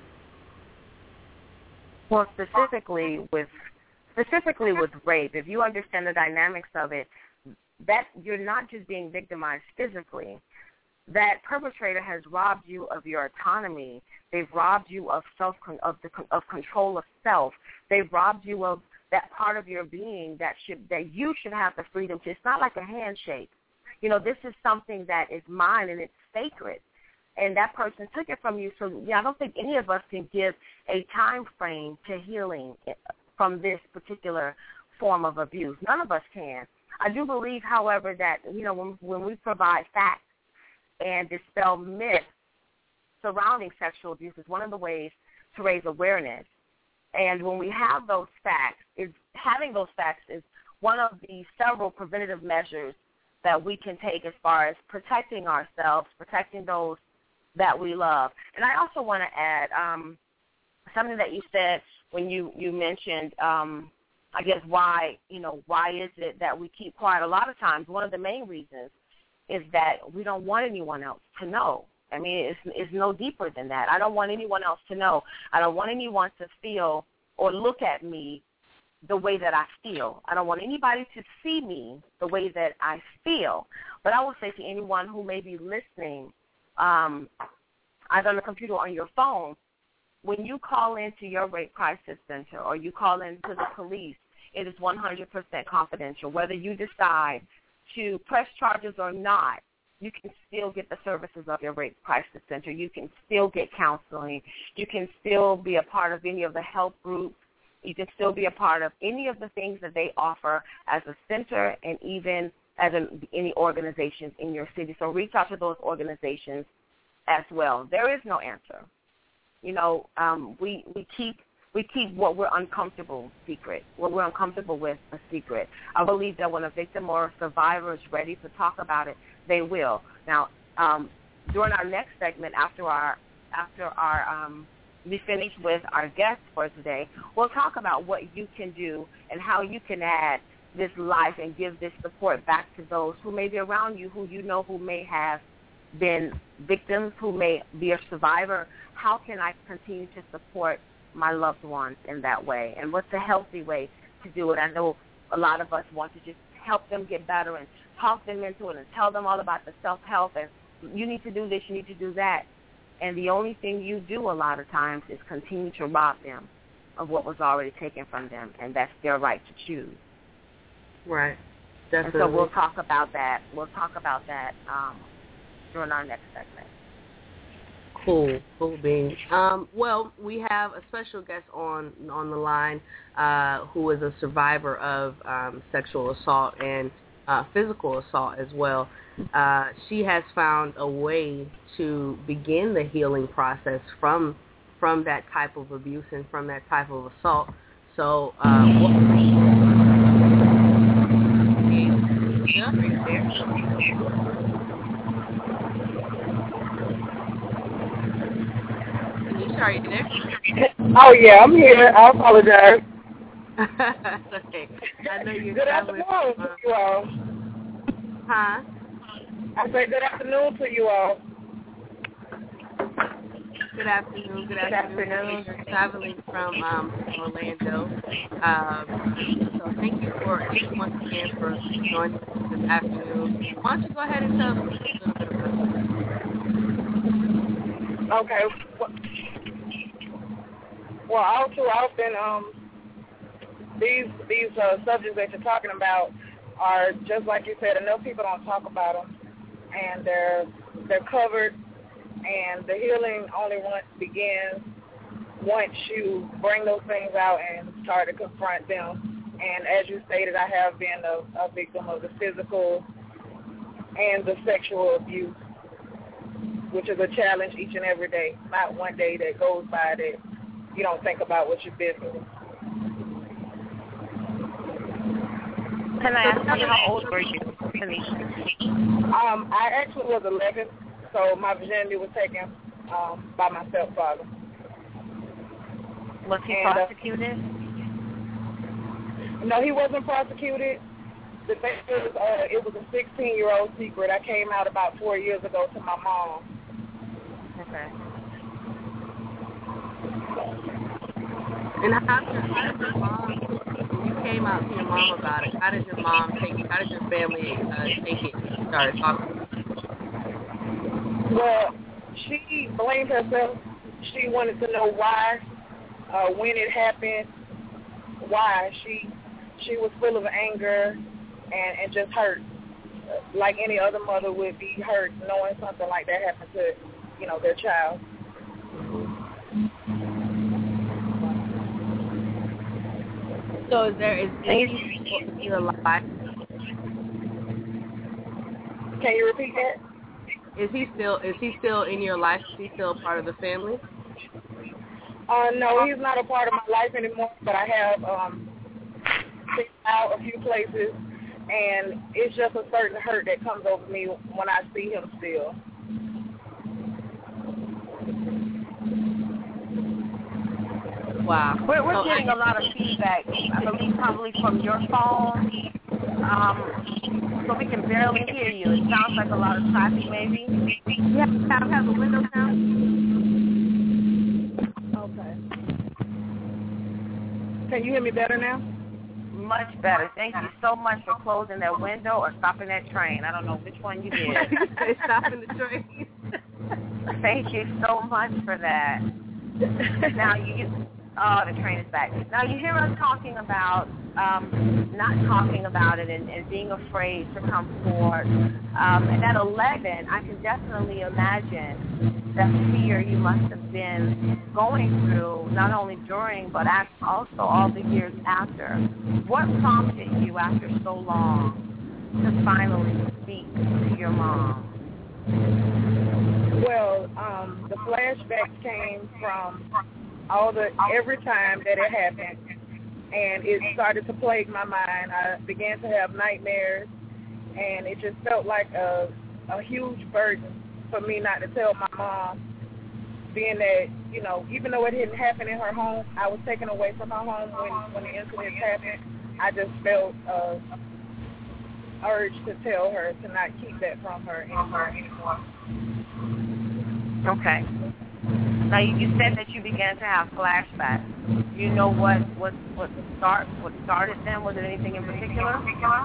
Well, specifically with Specifically with rape, if you understand the dynamics of it, that you're not just being victimized physically. That perpetrator has robbed you of your autonomy. They've robbed you of self of the of control of self. They've robbed you of that part of your being that should that you should have the freedom to. It's not like a handshake. You know, this is something that is mine and it's sacred. And that person took it from you. So yeah, I don't think any of us can give a time frame to healing from this particular form of abuse. None of us can. I do believe, however, that, you know, when, when we provide facts and dispel myths surrounding sexual abuse is one of the ways to raise awareness. And when we have those facts, is having those facts is one of the several preventative measures that we can take as far as protecting ourselves, protecting those that we love. And I also want to add um, something that you said when you, you mentioned, um, I guess, why, you know, why is it that we keep quiet? A lot of times, one of the main reasons is that we don't want anyone else to know. I mean, it's, it's no deeper than that. I don't want anyone else to know. I don't want anyone to feel or look at me the way that I feel. I don't want anybody to see me the way that I feel. But I will say to anyone who may be listening, um, either on the computer or on your phone, when you call into your rape crisis center or you call into the police, it is one hundred percent confidential. Whether you decide to press charges or not, you can still get the services of your rape crisis center. You can still get counseling. You can still be a part of any of the help groups. You can still be a part of any of the things that they offer as a center and even as a, any organizations in your city. So reach out to those organizations as well. There is no answer. You know, um, we, we keep we keep what we're uncomfortable secret, what we're uncomfortable with a secret. I believe that when a victim or a survivor is ready to talk about it, they will. Now, um, during our next segment, after our after our um, we finish with our guest for today, we'll talk about what you can do and how you can add this life and give this support back to those who may be around you, who you know who may have been victims, who may be a survivor. How can I continue to support my loved ones in that way? And what's a healthy way to do it? I know a lot of us want to just help them get better and talk them into it and tell them all about the self-help and you need to do this, you need to do that. And the only thing you do a lot of times is continue to rob them of what was already taken from them, and that's their right to choose. Right. Definitely. And so we'll talk about that. We'll talk about that um, during our next segment. Cool, cool beans. Um, well, we have a special guest on on the line uh, who is a survivor of um, sexual assault and uh, physical assault as well. Uh, she has found a way to begin the healing process from from that type of abuse and from that type of assault. So, uh, what, yeah, right there. Are you there? Oh, yeah, I'm here. I apologize. Okay. I know you're good traveling. Afternoon from, uh, to you all. Huh? I say good afternoon to you all. Good afternoon. Good, good afternoon. afternoon. You're traveling from um, Orlando. Um, so thank you for once again for joining us this afternoon. Why don't you go ahead and tell us a little bit about it? Okay. Well, all too often, um, these these uh, subjects that you're talking about are just like you said. Enough people don't talk about them, and they're they're covered. And the healing only once begins once you bring those things out and start to confront them. And as you stated, I have been a, a victim of the physical and the sexual abuse, which is a challenge each and every day. Not one day that goes by that you don't think about what you've been through. Can I ask you, how old were you, Tanisha? Um, I actually was eleven, so my virginity was taken um, by my stepfather. Was he and, prosecuted? Uh, no, he wasn't prosecuted. The thing is, uh, it was a sixteen-year-old secret. I came out about four years ago to my mom. Okay. And how did, how did your mom, when you came out to your mom about it, how did your mom take it? How did your family uh, take it when you started talking? Well, she blamed herself. She wanted to know why, uh, when it happened, why. She she was full of anger and, and just hurt, like any other mother would be hurt knowing something like that happened to, you know, their child. So is there, is, is he still alive? Can you repeat that? Is he still, is he still in your life? Is he still a part of the family? Uh, no, he's not a part of my life anymore, but I have um, been out a few places, and it's just a certain hurt that comes over me when I see him still. Wow. We're, we're so getting I, a lot of feedback, I believe probably from your phone, um, so we can barely hear you. It sounds like a lot of traffic maybe. Yeah, I have the windows down. Okay. Can you hear me better now? Much better. Thank you so much for closing that window or stopping that train. I don't know which one you did. Stopping the train. Thank you so much for that. Now you, oh, the train is back. Now you hear us talking about um, not talking about it and, and being afraid to come forward. Um, and at eleven, I can definitely imagine the fear you must have been going through, not only during, but also all the years after. What prompted you after so long to finally speak to your mom? Well, um, the flashbacks came from all the every time that it happened, and it started to plague my mind. I began to have nightmares, and it just felt like a a huge burden for me not to tell my mom, being that, you know, even though it didn't happen in her home, I was taken away from her home when, when the incident happened. I just felt uh, urge to tell her to not keep that from her anymore. Okay. Now you, you said that you began to have flashbacks. Do you know what what what start what started them? Was it anything in particular?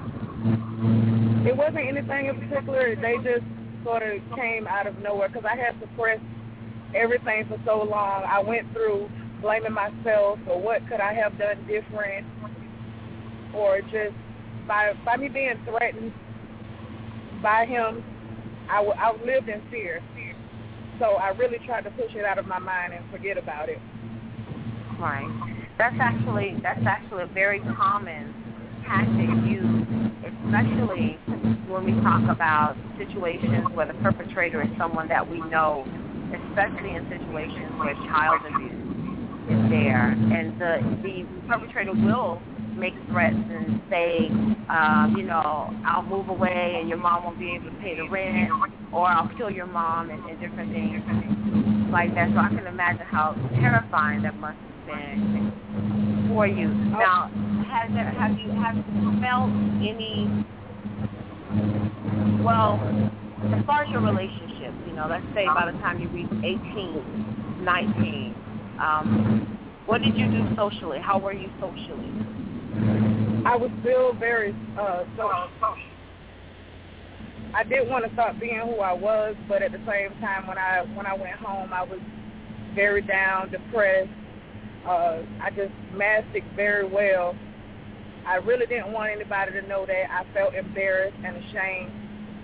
It wasn't anything in particular. They just sort of came out of nowhere because I had suppressed everything for so long. I went through blaming myself for what could I have done different, or just by by me being threatened by him, I, w- I lived in fear. So I really tried to push it out of my mind and forget about it. Right. That's actually that's actually a very common tactic used, especially when we talk about situations where the perpetrator is someone that we know, especially in situations where child abuse is there. And the, the perpetrator will make threats and say, um, you know, I'll move away and your mom won't be able to pay the rent, or I'll kill your mom, and, and different things like that. So I can imagine how terrifying that must have been for you. Now, has there, have you have you felt any, well, as far as your relationship, you know, let's say by the time you reach eighteen, nineteen, um, what did you do socially? How were you socially? I was still very uh, social. I did want to stop being who I was, but at the same time, when I when I went home, I was very down, depressed. Uh, I just masked it very well. I really didn't want anybody to know that. I felt embarrassed and ashamed.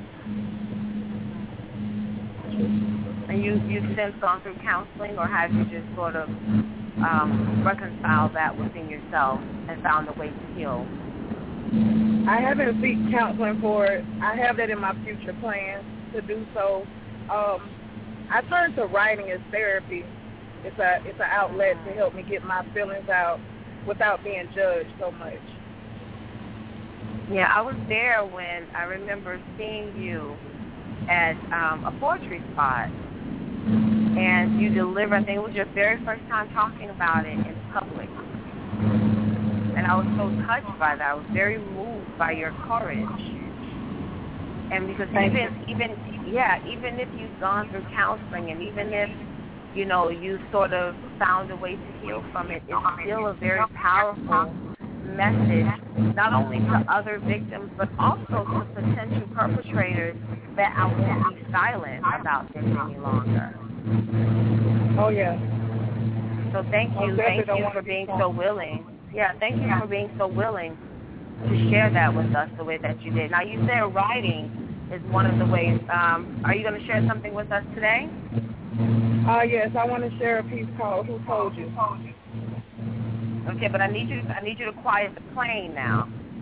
And you you since gone through counseling, or have you just sort of um, reconciled that within yourself and found a way to heal? I haven't sought counseling for it. I have that in my future plans to do so. Um, I turned to writing as therapy. It's a it's an outlet to help me get my feelings out without being judged so much. Yeah, I was there when I remember seeing you at um, a poetry spot, and you delivered. I think it was your very first time talking about it in public. And I was so touched by that. I was very moved by your courage. And because Thank even, you. even, yeah, even if you've gone through counseling, and even if, you know, you sort of found a way to heal from it, it's still a very powerful message, not only to other victims, but also to potential perpetrators that I won't be silent about this any longer. Oh, yeah. So thank you, thank you for being so willing. Yeah, thank you for being so willing to share that with us the way that you did. Now, you said writing is one of the ways. Um, are you going to share something with us today? Uh, yes, I want to share a piece called "Who Told You." Okay, but I need you. I need you to quiet the plane now,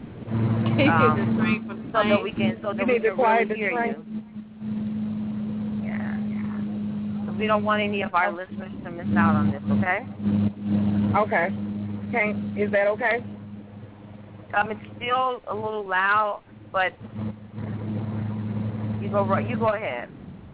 um, so that we can, so that you we need to can quiet really the hear train. you. Yeah. We don't want any of our listeners to miss out on this. Okay. Okay. Can is that okay? Um, it's still a little loud, but you go right. You go ahead.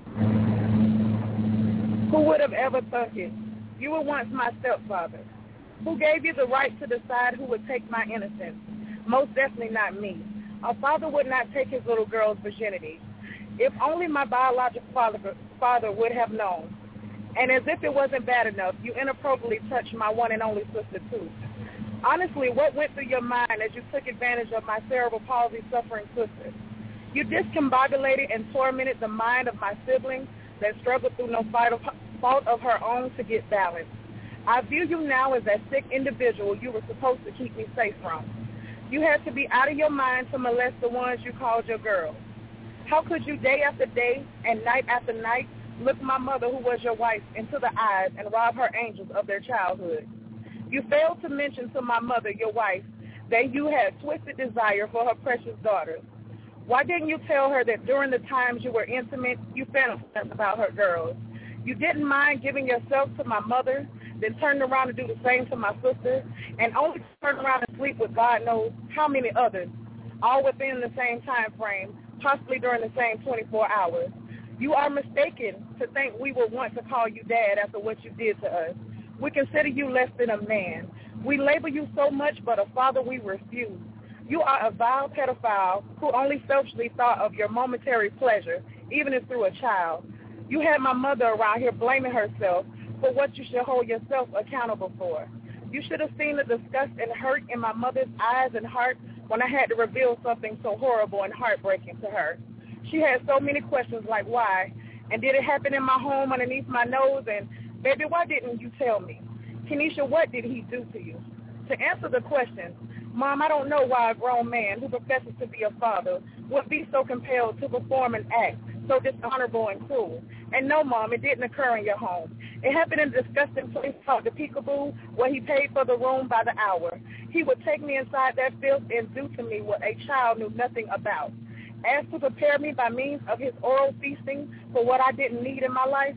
Who would have ever thunk it? You were once my stepfather. Who gave you the right to decide who would take my innocence? Most definitely not me. A father would not take his little girl's virginity. If only my biological father, father would have known. And as if it wasn't bad enough, you inappropriately touched my one and only sister, too. Honestly, what went through your mind as you took advantage of my cerebral palsy-suffering sister? You discombobulated and tormented the mind of my sibling that struggled through no fault of her own to get balance. I view you now as that sick individual you were supposed to keep me safe from. You had to be out of your mind to molest the ones you called your girls. How could you day after day and night after night look my mother, who was your wife, into the eyes and rob her angels of their childhood? You failed to mention to my mother, your wife, that you had twisted desire for her precious daughters. Why didn't you tell her that during the times you were intimate, you fantasized about her girls? You didn't mind giving yourself to my mother, then turned around to do the same to my sister, and only turned around and sleep with God knows how many others, all within the same time frame, possibly during the same twenty-four hours. You are mistaken to think we would want to call you dad after what you did to us. We consider you less than a man. We label you so much, but a father we refuse. You are a vile pedophile who only selfishly thought of your momentary pleasure, even if through a child. You had my mother around here blaming herself for what you should hold yourself accountable for. You should have seen the disgust and hurt in my mother's eyes and heart when I had to reveal something so horrible and heartbreaking to her. She had so many questions like why, and did it happen in my home underneath my nose, and baby, why didn't you tell me? Kenesha, what did he do to you? To answer the question, Mom, I don't know why a grown man who professes to be a father would be so compelled to perform an act so dishonorable and cruel. And no, Mom, it didn't occur in your home. It happened in a disgusting place called the Peekaboo, where he paid for the room by the hour. He would take me inside that filth and do to me what a child knew nothing about. Asked to prepare me by means of his oral feasting for what I didn't need in my life.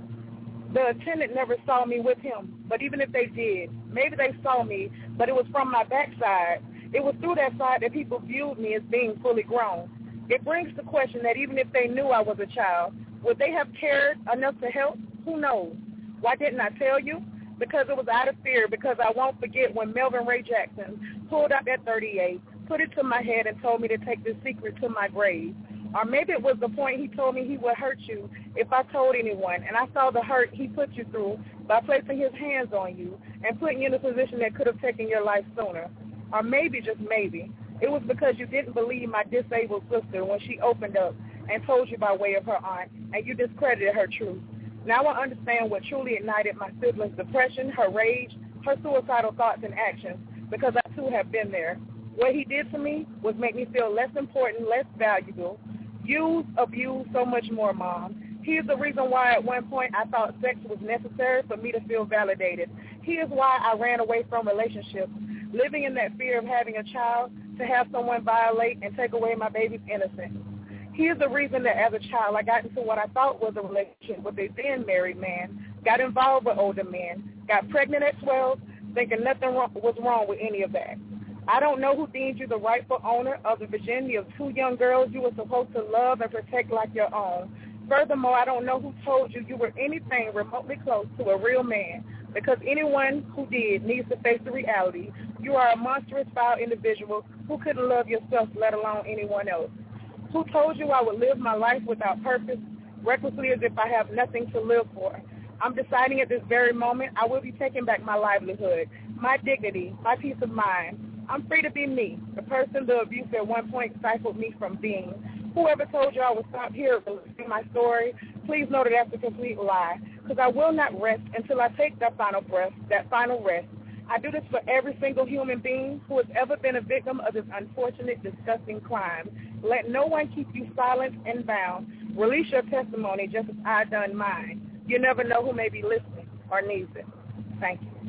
The attendant never saw me with him, but even if they did, maybe they saw me, but it was from my backside. It was through that side that people viewed me as being fully grown. It brings the question that even if they knew I was a child, would they have cared enough to help? Who knows? Why didn't I tell you? Because it was out of fear, because I won't forget when Melvin Ray Jackson pulled out that thirty-eight, put it to my head and told me to take this secret to my grave. Or maybe it was the point he told me he would hurt you if I told anyone, and I saw the hurt he put you through by placing his hands on you and putting you in a position that could have taken your life sooner. Or maybe, just maybe, it was because you didn't believe my disabled sister when she opened up and told you by way of her aunt, and you discredited her truth. Now I understand what truly ignited my sibling's depression, her rage, her suicidal thoughts and actions, because I too have been there. What he did to me was make me feel less important, less valuable, use, abuse, so much more, Mom. He is the reason why at one point I thought sex was necessary for me to feel validated. He is why I ran away from relationships, living in that fear of having a child, to have someone violate and take away my baby's innocence. He is the reason that as a child I got into what I thought was a relationship with a then married man, got involved with older men, got pregnant at twelve, thinking nothing wrong, was wrong with any of that. I don't know who deemed you the rightful owner of the virginity of two young girls you were supposed to love and protect like your own. Furthermore, I don't know who told you you were anything remotely close to a real man, because anyone who did needs to face the reality. You are a monstrous, foul individual who couldn't love yourself, let alone anyone else. Who told you I would live my life without purpose, recklessly as if I have nothing to live for? I'm deciding at this very moment I will be taking back my livelihood, my dignity, my peace of mind. I'm free to be me, the person the abuse at one point stifled me from being. Whoever told you I would stop here to see my story, please know that that's a complete lie, because I will not rest until I take that final breath, that final rest. I do this for every single human being who has ever been a victim of this unfortunate, disgusting crime. Let no one keep you silent and bound. Release your testimony just as I done mine. You never know who may be listening or needs it. Thank you.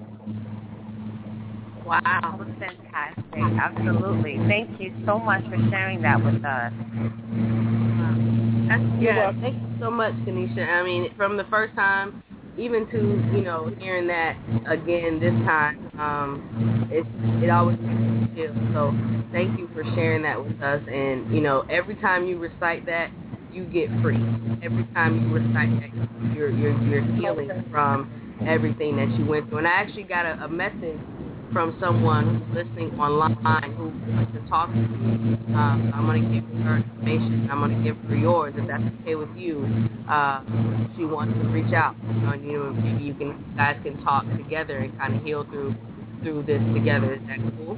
Wow, that was fantastic. Absolutely. Thank you so much for sharing that with us. Yeah, thank you so much, Kanisha. I mean, from the first time, even to, you know, hearing that again this time, um, it, it always makes me feel. So thank you for sharing that with us. And, you know, every time you recite that, you get free. Every time you recite that, you're, you're, you're healing from everything that you went through. And I actually got a, a message from someone who's listening online who wants to talk to you. Um, I'm going to give her information. I'm going to give her yours, if that's okay with you. Uh, she wants to reach out. You know, and, you know, maybe you can, you guys can talk together and kind of heal through through this together. Is that cool?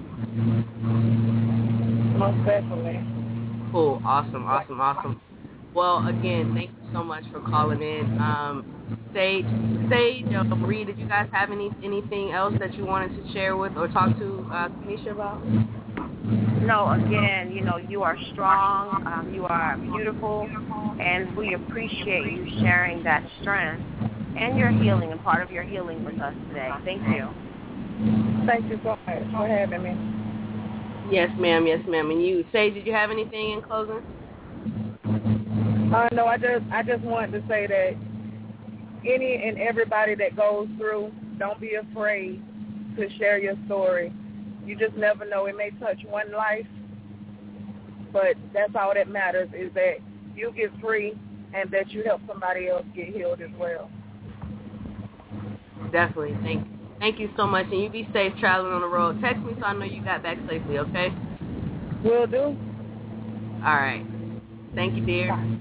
Most definitely. Cool. Awesome. Awesome. Awesome. Well, again, thank you so much for calling in. Um, Sage, Sage, uh, Marie, did you guys have any anything else that you wanted to share with or talk to uh, Kanisha about? No, again, you know, you are strong, um, you are beautiful, and we appreciate you sharing that strength and your healing and part of your healing with us today. Thank you. Thank you so much for having me. Yes, ma'am. Yes, ma'am. And you, Sage, did you have anything in closing? Uh, no, I just I just wanted to say that any and everybody that goes through, don't be afraid to share your story. You just never know. It may touch one life, but that's all that matters, is that you get free and that you help somebody else get healed as well. Definitely. Thank you. Thank you so much. And you be safe traveling on the road. Text me so I know you got back safely, okay? Will do. All right. Thank you, dear. Bye.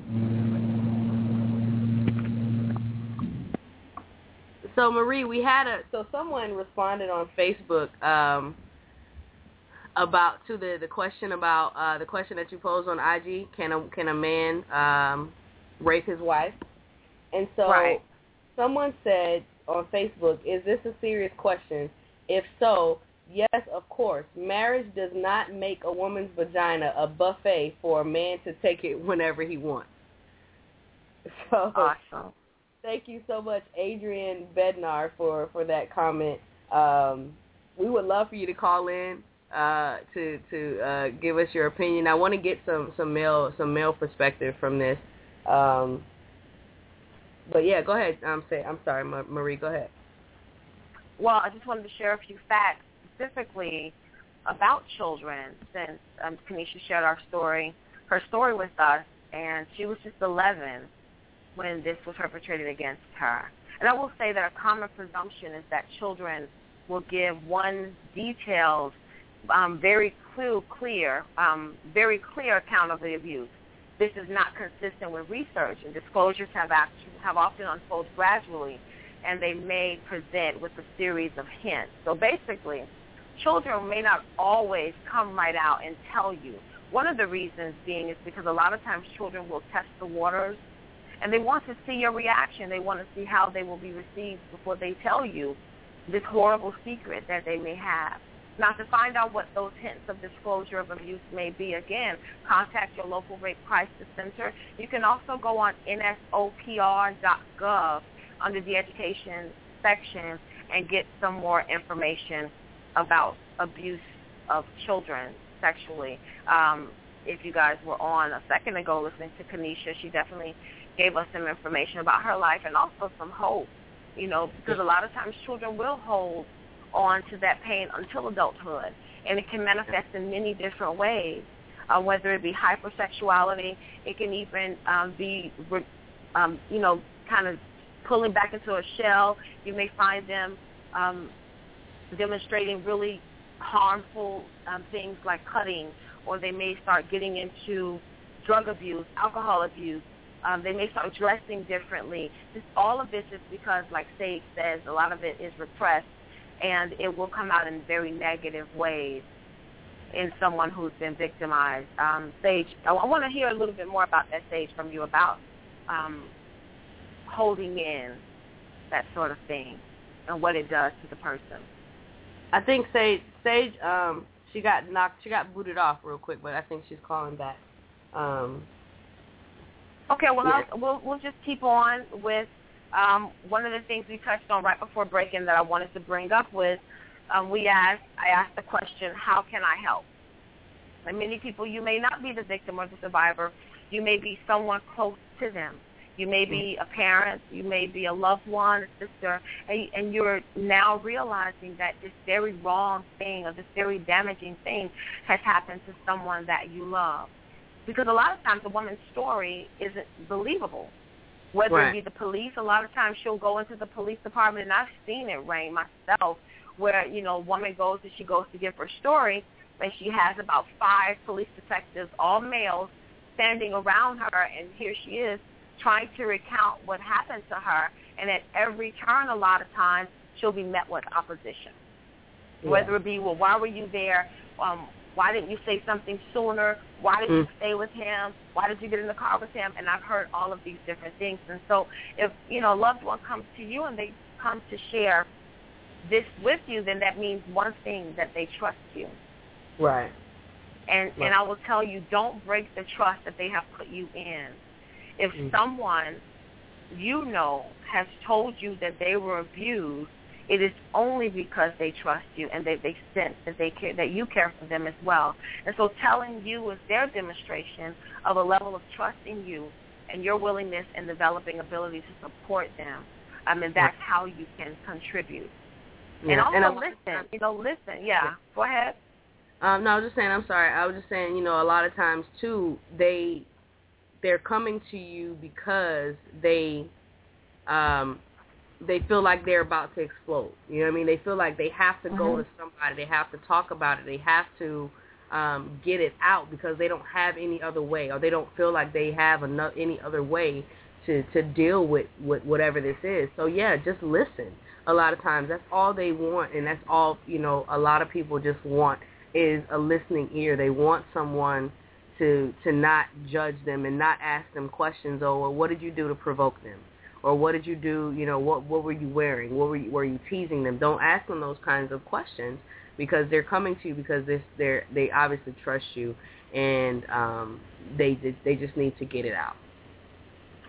So, Marie, we had a, so someone responded on Facebook um, about, to the, the question about, uh, the question that you posed on I G, can a, can a man um, rape his wife? And so right. Someone said on Facebook, is this a serious question? If so, yes, of course. Marriage does not make a woman's vagina a buffet for a man to take it whenever he wants. So awesome. Thank you so much, Adrian Bednar, for, for that comment. Um, we would love for you to call in uh, to to uh, give us your opinion. I want to get some, some male some male perspective from this. Um, but yeah, go ahead. I'm say I'm sorry, Marie. Go ahead. Well, I just wanted to share a few facts specifically about children, since um, Kanisha shared our story, her story with us, and she was just eleven when this was perpetrated against her. And I will say that a common presumption is that children will give one detailed, um, very clear, clear, um, very clear account of the abuse. This is not consistent with research, and disclosures have actually, have often unfolded gradually, and they may present with a series of hints. So basically, children may not always come right out and tell you. One of the reasons being is because a lot of times children will test the waters, and they want to see your reaction. They want to see how they will be received before they tell you this horrible secret that they may have. Now, to find out what those hints of disclosure of abuse may be, again, contact your local rape crisis center. You can also go on N S O P R dot gov under the education section and get some more information about abuse of children sexually. Um, if you guys were on a second ago listening to Kanisha, she definitely gave us some information about her life and also some hope, you know, because a lot of times children will hold on to that pain until adulthood, and it can manifest in many different ways, uh, whether it be hypersexuality, it can even um, be, um, you know, kind of pulling back into a shell. You may find them um, demonstrating really harmful um, things like cutting, or they may start getting into drug abuse, alcohol abuse. Um, they may start dressing differently. Just all of this is because, like Sage says, a lot of it is repressed, and it will come out in very negative ways in someone who's been victimized. Um, Sage, I, I want to hear a little bit more about that, Sage, from you about um, holding in that sort of thing and what it does to the person. I think Sage, Sage, um, she got knocked, she got booted off real quick, but I think she's calling back. Um, okay, well, yeah. I'll, we'll we'll just keep on with um, one of the things we touched on right before break-in that I wanted to bring up was um, we asked, I asked the question, how can I help? And many people, you may not be the victim or the survivor. You may be someone close to them. You may be a parent, you may be a loved one, a sister, and, and you're now realizing that this very wrong thing or this very damaging thing has happened to someone that you love. Because a lot of times a woman's story isn't believable. Whether right. it be the police, a lot of times she'll go into the police department, and I've seen it, Rain, myself, where, you know, a woman goes and she goes to give her story, and she has about five police detectives, all males, standing around her, and here she is, trying to recount what happened to her, and at every turn, a lot of times, she'll be met with opposition. Yeah. Whether it be, well, why were you there? Um, why didn't you say something sooner? Why did mm. you stay with him? Why did you get in the car with him? And I've heard all of these different things. And so if, you know, a loved one comes to you and they come to share this with you, then that means one thing, that they trust you. Right. And right. and I will tell you, don't break the trust that they have put you in. If mm. someone you know has told you that they were abused, it is only because they trust you and they, they sense that they care, that you care for them as well. And so telling you is their demonstration of a level of trust in you and your willingness and developing ability to support them. I mean, that's yeah. how you can contribute. Yeah. And also and listen, you know, listen. Yeah, yeah. Go ahead. Um, no, I was just saying, I'm sorry. I was just saying, you know, a lot of times, too, they, they're coming to you because they, um, they feel like they're about to explode. You know what I mean? They feel like they have to mm-hmm. go to somebody. They have to talk about it. They have to um, get it out because they don't have any other way, or they don't feel like they have enough, any other way to, to deal with, with whatever this is. So, yeah, just listen. A lot of times, that's all they want, and that's all, you know, a lot of people just want is a listening ear. They want someone to to not judge them and not ask them questions, oh, well, what did you do to provoke them? Or what did you do, you know, what what were you wearing? What were you, were you teasing them? Don't ask them those kinds of questions because they're coming to you because this, they're, they obviously trust you, and um, they they just need to get it out.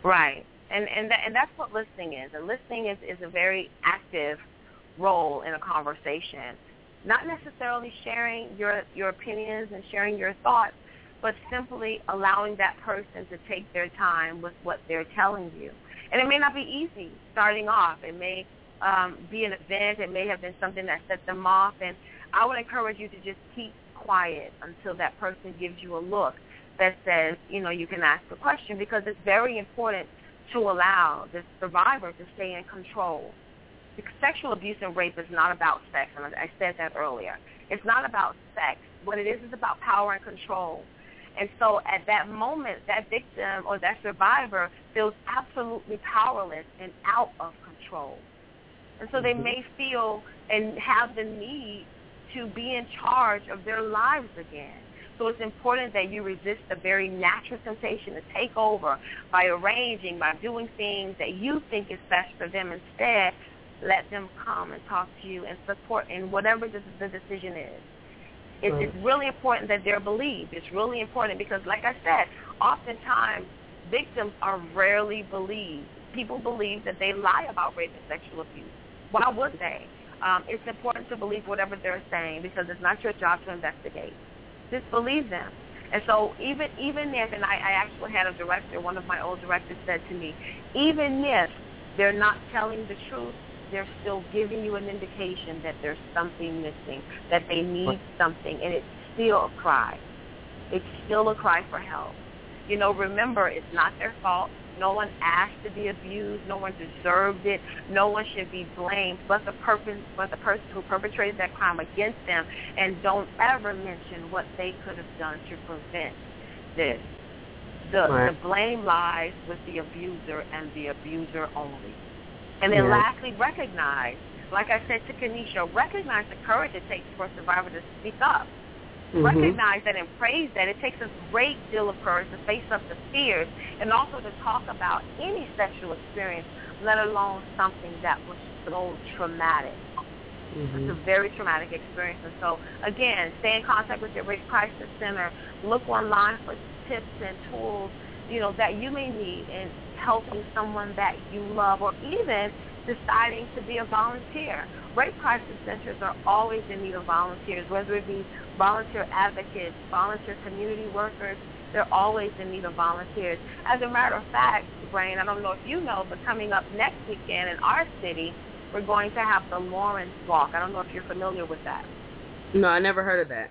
Right. And and that, and that's what listening is. And listening is, is a very active role in a conversation. Not necessarily sharing your, your opinions and sharing your thoughts, but simply allowing that person to take their time with what they're telling you. And it may not be easy starting off. It may um, be an event. It may have been something that set them off. And I would encourage you to just keep quiet until that person gives you a look that says, you know, you can ask a question, because it's very important to allow the survivor to stay in control. Because sexual abuse and rape is not about sex, and I said that earlier. It's not about sex. What it is is about power and control. And so at that moment, that victim or that survivor feels absolutely powerless and out of control. And so they may feel and have the need to be in charge of their lives again. So it's important that you resist the very natural temptation to take over by arranging, by doing things that you think is best for them. Instead, let them come and talk to you and support in whatever the, the decision is. It's, right. It's really important that they're believed. It's really important because, like I said, oftentimes victims are rarely believed. People believe that they lie about rape and sexual abuse. Why would they? Um, it's important to believe whatever they're saying because it's not your job to investigate. Just believe them. And so even even if, and I, I actually had a director, one of my old directors said to me, even if they're not telling the truth, they're still giving you an indication that there's something missing, that they need something, and it's still a cry. It's still a cry for help. You know, remember, it's not their fault. No one asked to be abused. No one deserved it. No one should be blamed but the person, but the person who perpetrated that crime against them, and don't ever mention what they could have done to prevent this. The, right. the blame lies with the abuser and the abuser only. And then yeah. lastly, recognize, like I said to Kenesha, recognize the courage it takes for a survivor to speak up. Mm-hmm. Recognize that and praise that. It takes a great deal of courage to face up to fears and also to talk about any sexual experience, let alone something that was so traumatic. Mm-hmm. It's a very traumatic experience. And so, again, stay in contact with your Rape Crisis Center. Look online for tips and tools, you know, that you may need in helping someone that you love, or even deciding to be a volunteer. Rape crisis centers are always in need of volunteers, whether it be volunteer advocates, volunteer community workers. They're always in need of volunteers. As a matter of fact, Brain, I don't know if you know, but coming up next weekend in our city, we're going to have the Lauren Walk. I don't know if you're familiar with that. No, I never heard of that.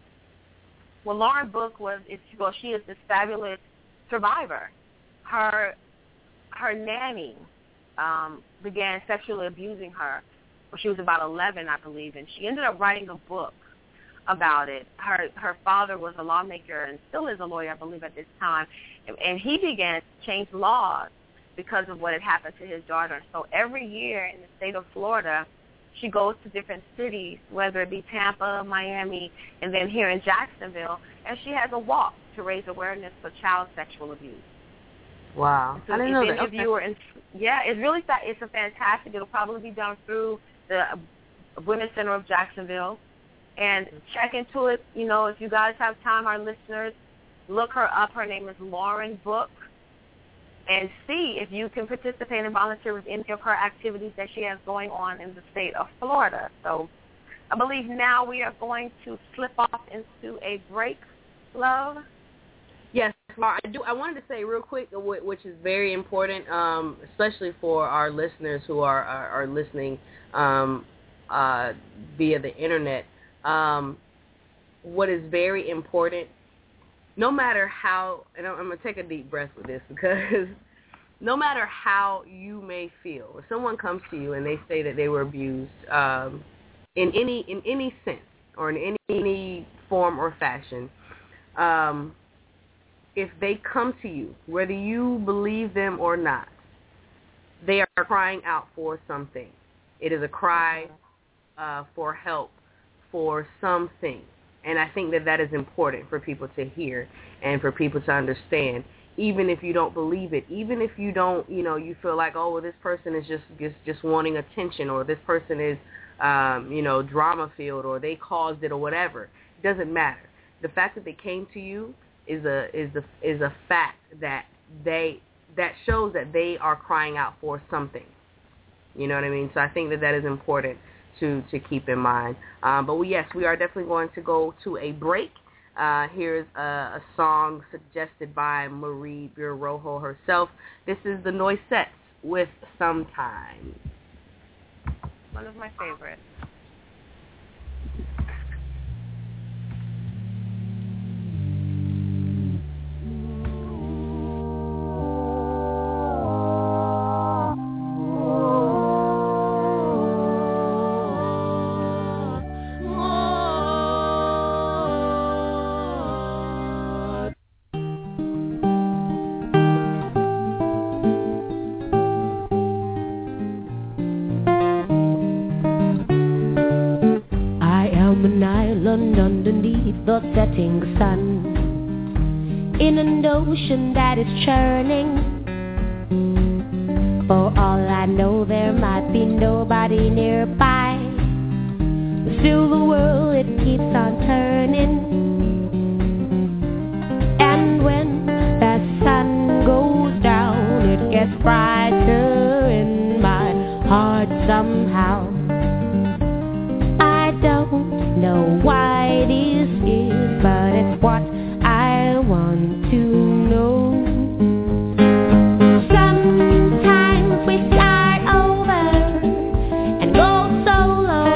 Well, Lauren Book was, it's, well, she is this fabulous survivor. Her her nanny um, began sexually abusing her when she was about eleven, I believe, and she ended up writing a book about it. Her her father was a lawmaker and still is a lawyer, I believe, at this time, and, and he began to change laws because of what had happened to his daughter. So every year in the state of Florida, she goes to different cities, whether it be Tampa, Miami, and then here in Jacksonville, and she has a walk to raise awareness for child sexual abuse. Wow. So I didn't know that. If okay. you were in, yeah, it's really it's a fantastic. It'll probably be done through the Women's Center of Jacksonville. And check into it. You know, if you guys have time, our listeners, look her up. Her name is Lauren Book. And see if you can participate and volunteer with any of her activities that she has going on in the state of Florida. So I believe now we are going to slip off into a break, love. Yes, I do. I wanted to say real quick, which is very important, um, especially for our listeners who are are, are listening um, uh, via the internet. Um, what is very important, no matter how, and I'm going to take a deep breath with this, because no matter how you may feel, if someone comes to you and they say that they were abused um, in any in any sense or in any, any form or fashion, um, if they come to you, whether you believe them or not, they are crying out for something. It is a cry uh, for help, for something. And I think that that is important for people to hear and for people to understand, even if you don't believe it, even if you don't, you know, you feel like, oh, well, this person is just just, just wanting attention, or this person is, um, you know, drama-filled, or they caused it, or whatever. It doesn't matter. The fact that they came to you is a is a is a fact that they that shows that they are crying out for something. You know what I mean? So I think that that is important to, to keep in mind. Um, but we, yes, we are definitely going to go to a break. Uh, here's a, a song suggested by Marie Burojo herself. This is the Noisettes with Sometimes. One of my favorites. The setting sun in an ocean that is churning. For all I know, there might be nobody nearby. Still the world, it keeps on turning. And when the sun goes down, it gets brighter in my heart somehow. I don't know why this is, but it's what I want to know. Sometimes we start over and go solo.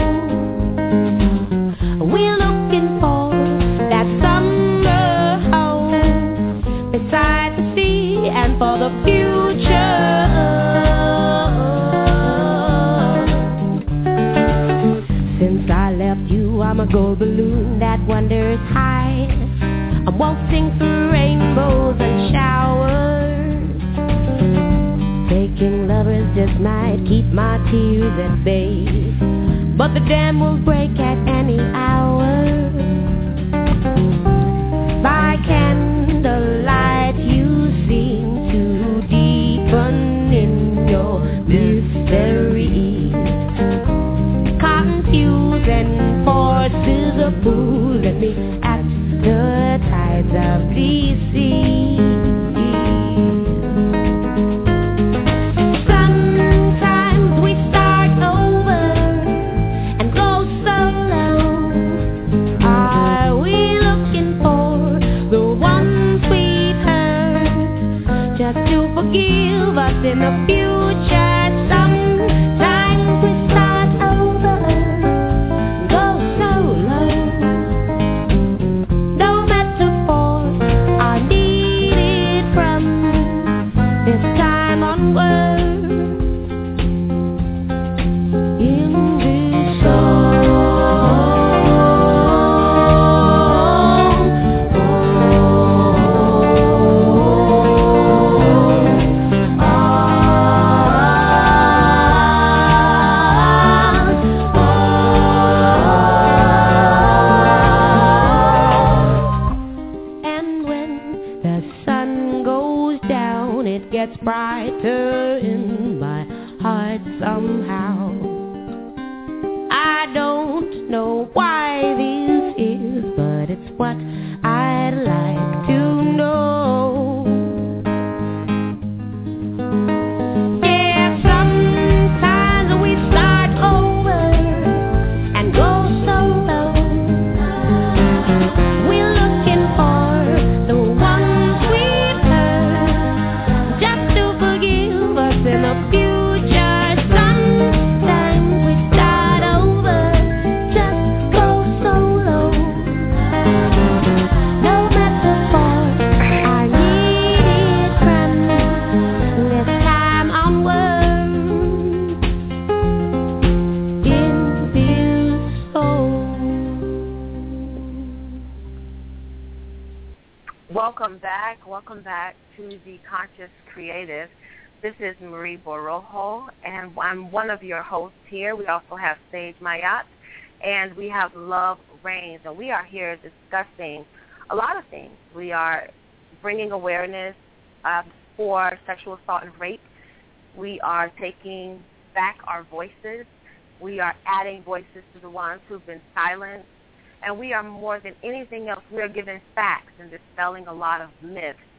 We're looking for that summer home beside the sea and for the future. Since I left you, I'm a gold balloon that wanders high. I'm waltzing through rainbows and showers. Taking lovers just might keep my tears at bay, but the dam will break at any hour. By candlelight you seem to deepen in your mystery. And forces a pull at me at the tides of the sea. Sometimes we start over and go solo. Are we looking for the ones we've heard, just to forgive us in the future? Sometimes we start over. Brighter in my heart somehow. I don't know why this is, but it's what I'd like to know. Yeah, sometimes we start over and go solo. We're looking for the ones we've heard, just to forgive us in the future. Sometimes we start over, just go solo. No metaphor, I need it from this time onward. In this soul. Welcome back. Welcome back to the Conscious Creative. This is Marie Burojo, and I'm one of your hosts here. We also have Sage Mayat, and we have Love Reigns, and we are here discussing a lot of things. We are bringing awareness uh, for sexual assault and rape. We are taking back our voices. We are adding voices to the ones who've been silenced. And we are, more than anything else, we are giving facts and dispelling a lot of myths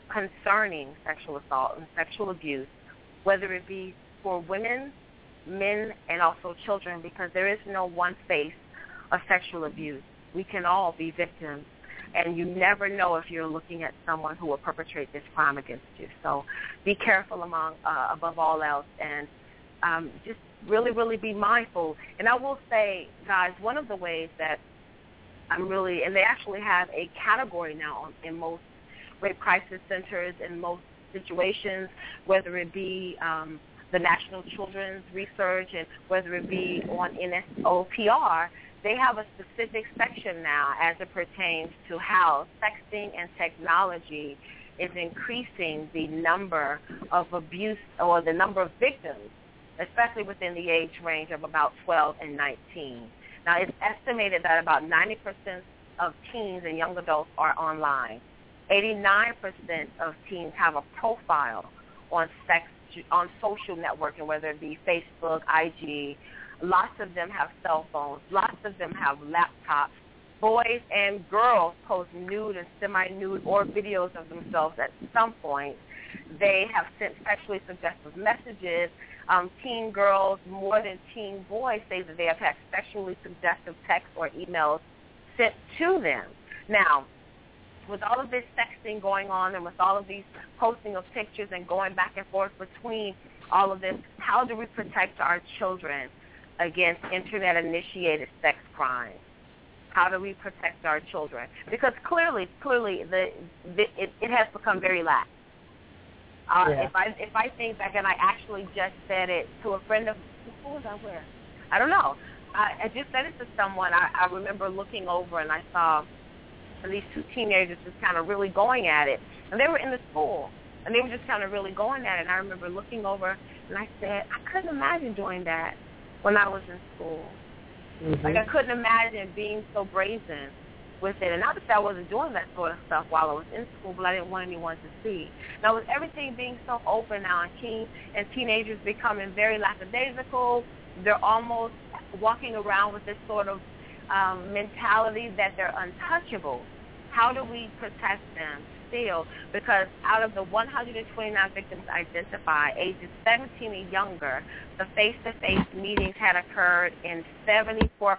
concerning sexual assault and sexual abuse, whether it be for women, men, and also children, because there is no one face of sexual abuse. We can all be victims, and you never know if you're looking at someone who will perpetrate this crime against you. So be careful among, uh, above all else, and um, just really, really be mindful. And I will say, guys, one of the ways that I'm really, and they actually have a category now in most rape crisis centers, in most situations, whether it be um, the National Children's Research and whether it be on N S O P R, they have a specific section now as it pertains to how sexting and technology is increasing the number of abuse or the number of victims, especially within the age range of about twelve and nineteen. Now, it's estimated that about ninety percent of teens and young adults are online. eighty-nine percent of teens have a profile on sex on social networking, whether it be Facebook, I G. Lots of them have cell phones. Lots of them have laptops. Boys and girls post nude and semi-nude or videos of themselves at some point. They have sent sexually suggestive messages. Um, teen girls, more than teen boys, say that they have had sexually suggestive texts or emails sent to them. Now, with all of this sexting going on and with all of these posting of pictures and going back and forth between all of this, how do we protect our children against Internet-initiated sex crimes? How do we protect our children? Because clearly, clearly, the, the it, it has become very lax. Uh, yeah. If I if I think back, and I actually just said it to a friend of, who was I with? I don't know. I, I just said it to someone. I, I remember looking over and I saw these two teenagers just kind of really going at it. And they were in the school, and they were just kind of really going at it. And I remember looking over, and I said, I couldn't imagine doing that when I was in school. Mm-hmm. Like, I couldn't imagine being so brazen with it. And not that I wasn't doing that sort of stuff while I was in school, but I didn't want anyone to see. Now, with everything being so open now and teen and teenagers becoming very lackadaisical, they're almost walking around with this sort of um, mentality that they're untouchable. How do we protect them still? Because out of the one hundred twenty-nine victims identified, ages seventeen and younger, the face-to-face meetings had occurred in seventy-four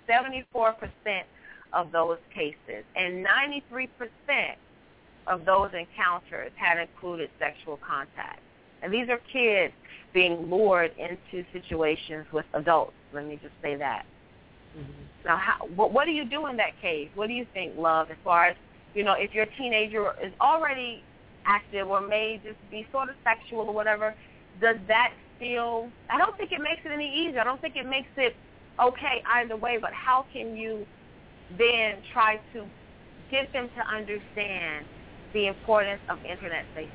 percent of those cases, and ninety-three percent of those encounters had included sexual contact. And these are kids being lured into situations with adults. Let me just say that. Mm-hmm. Now, how, what, what do you do in that case? What do you think, Love, as far as, you know, if your teenager is already active or may just be sort of sexual or whatever, does that still, I don't think it makes it any easier. I don't think it makes it okay either way, but how can you then try to get them to understand the importance of Internet safety?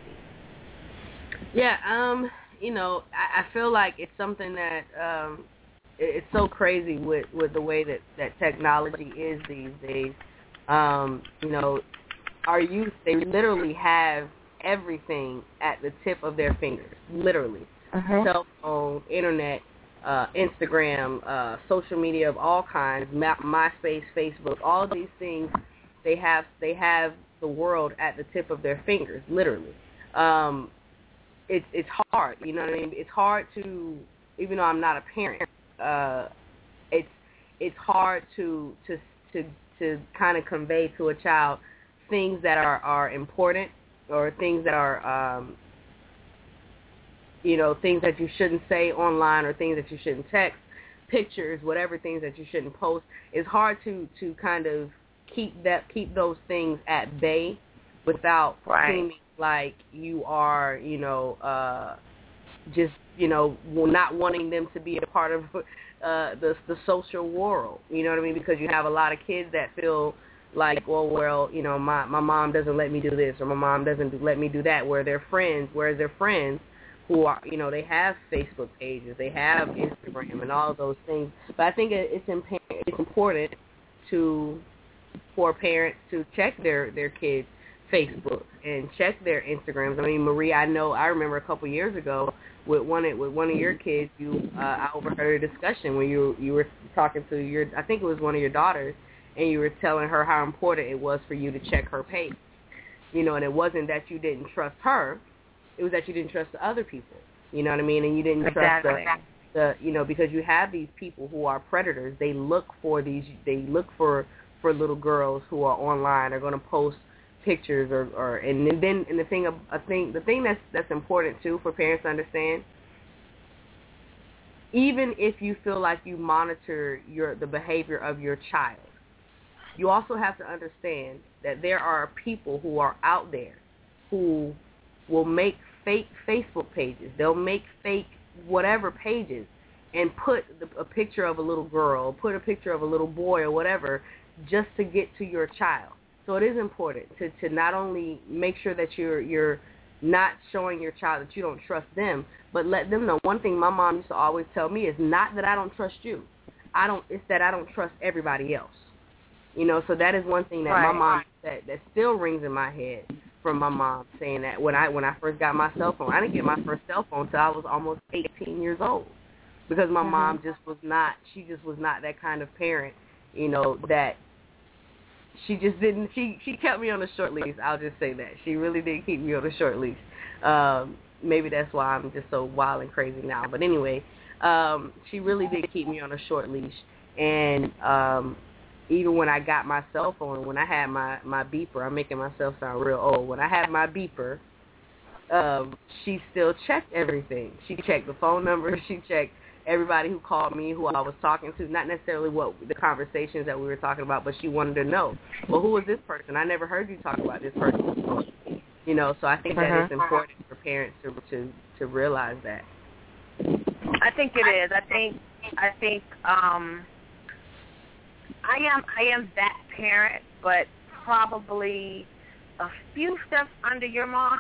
Yeah, um, you know, I, I feel like it's something that um, it's so crazy with, with the way that, that technology is these days. Um, you know, our youth, they literally have everything at the tip of their fingers, literally. Uh-huh. Cell phone, Internet, uh, Instagram, uh, social media of all kinds, MySpace, Facebook, all these things, they have they have the world at the tip of their fingers, literally. Um, it's it's hard, you know what I mean? It's hard to, even though I'm not a parent, uh, it's it's hard to to to to kind of convey to a child things that are, are important or things that are, um, you know, things that you shouldn't say online or things that you shouldn't text, pictures, whatever things that you shouldn't post. It's hard to, to kind of keep that keep those things at bay without right. seeming like you are, you know, uh, just, you know, not wanting them to be a part of uh, the the social world. You know what I mean? Because you have a lot of kids that feel like, well, well, you know, my my mom doesn't let me do this or my mom doesn't let me do that. Where they're friends, whereas their friends who are, you know, they have Facebook pages, they have Instagram and all of those things. But I think it's imp- it's important to for parents to check their their kids' Facebook and check their Instagrams. I mean, Marie, I know I remember a couple years ago with one of, with one of your kids, you uh, I overheard a discussion where you you were talking to your, I think it was one of your daughters, and you were telling her how important it was for you to check her page. You know, and it wasn't that you didn't trust her. It was that you didn't trust the other people. You know what I mean? And you didn't exactly. trust the, the, you know, because you have these people who are predators. They look for these, they look for, for little girls who are online, are going to post pictures or, or and then, and the thing, a thing, the thing that's, that's important too for parents to understand, even if you feel like you monitor your, the behavior of your child, you also have to understand that there are people who are out there who will make fake Facebook pages. They'll make fake whatever pages and put the, a picture of a little girl, put a picture of a little boy or whatever just to get to your child. So it is important to, to not only make sure that you're you're not showing your child that you don't trust them, but let them know. One thing my mom used to always tell me is not that I don't trust you. I don't. It's that I don't trust everybody else. You know, so that is one thing that right. my mom that that still rings in my head from my mom saying that when I when I first got my cell phone, I didn't get my first cell phone until I was almost eighteen years old, because my mm-hmm. mom just was not. She just was not that kind of parent. You know, that she just didn't. She she kept me on a short leash. I'll just say that she really did keep me on a short leash. Um, maybe that's why I'm just so wild and crazy now. But anyway, um, she really did keep me on a short leash, and. Um, Even when I got my cell phone, when I had my, my beeper, I'm making myself sound real old. When I had my beeper, um, she still checked everything. She checked the phone number. She checked everybody who called me, who I was talking to, not necessarily what the conversations that we were talking about, but she wanted to know, well, who is this person? I never heard you talk about this person before. You know, so I think that uh-huh. it's important for parents to, to to realize that. I think it is. I think I think. Um, I am I am that parent, but probably a few steps under your mom.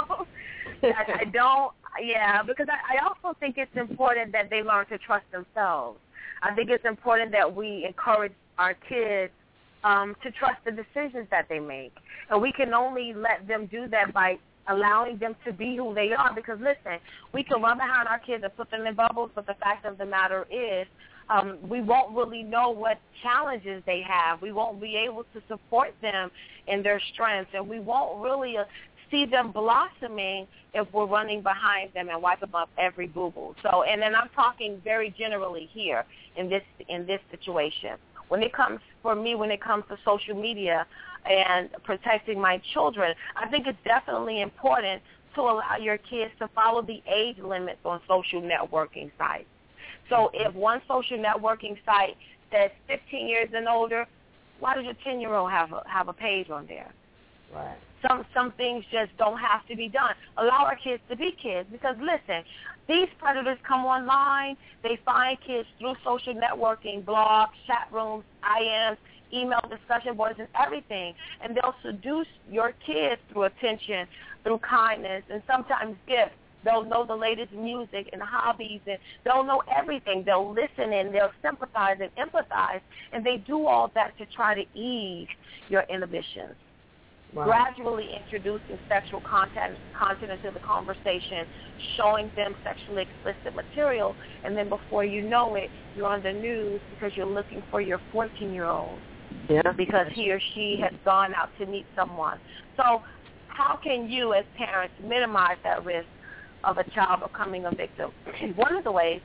I, I don't, yeah, because I, I also think it's important that they learn to trust themselves. I think it's important that we encourage our kids um, to trust the decisions that they make. And we can only let them do that by allowing them to be who they are. Because, listen, we can run behind our kids and put them in bubbles, but the fact of the matter is, Um, we won't really know what challenges they have. We won't be able to support them in their strengths, and we won't really uh, see them blossoming if we're running behind them and wipe them up every boo-boo. So, and then I'm talking very generally here in this in this situation. When it comes, for me, when it comes to social media and protecting my children, I think it's definitely important to allow your kids to follow the age limits on social networking sites. So if one social networking site says fifteen years and older, why does your ten-year-old have a, have a page on there? Right. Some some things just don't have to be done. Allow our kids to be kids, because, listen, these predators come online. They find kids through social networking, blogs, chat rooms, I Ms, email discussion boards, and everything. And they'll seduce your kids through attention, through kindness, and sometimes gifts. They'll know the latest music and hobbies, and they'll know everything. They'll listen and they'll sympathize and empathize, and they do all that to try to ease your inhibitions. Wow. Gradually introducing sexual content, content into the conversation, showing them sexually explicit material, and then before you know it, you're on the news because you're looking for your fourteen-year-old yeah. because he or she has gone out to meet someone. So how can you as parents minimize that risk of a child becoming a victim? One of the ways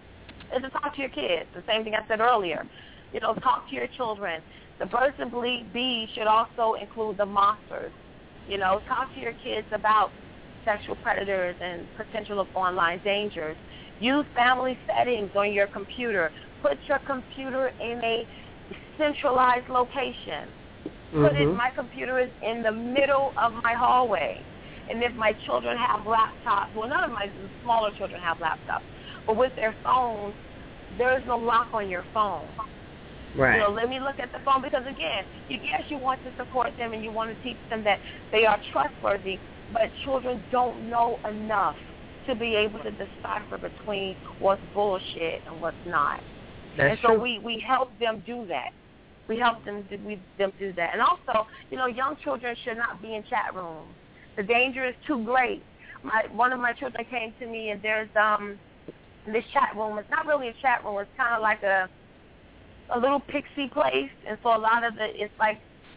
is to talk to your kids. The same thing I said earlier. You know, talk to your children. The birds and bees should also include the monsters. You know, talk to your kids about sexual predators and potential online dangers. Use family settings on your computer. Put your computer in a centralized location. Mm-hmm. Put it, my computer is in the middle of my hallway. And if my children have laptops, well, none of my smaller children have laptops, but with their phones, there is no lock on your phone. Right. You know, let me look at the phone, because, again, you, yes, you want to support them and you want to teach them that they are trustworthy, but children don't know enough to be able to decipher between what's bullshit and what's not. That's and so true. we, we help them do that. We help them do, we, them do that. And also, you know, young children should not be in chat rooms. The danger is too great. My one of my children came to me, and there's um this chat room. It's not really a chat room. It's kind of like a a little pixie place, and so a lot of the it's like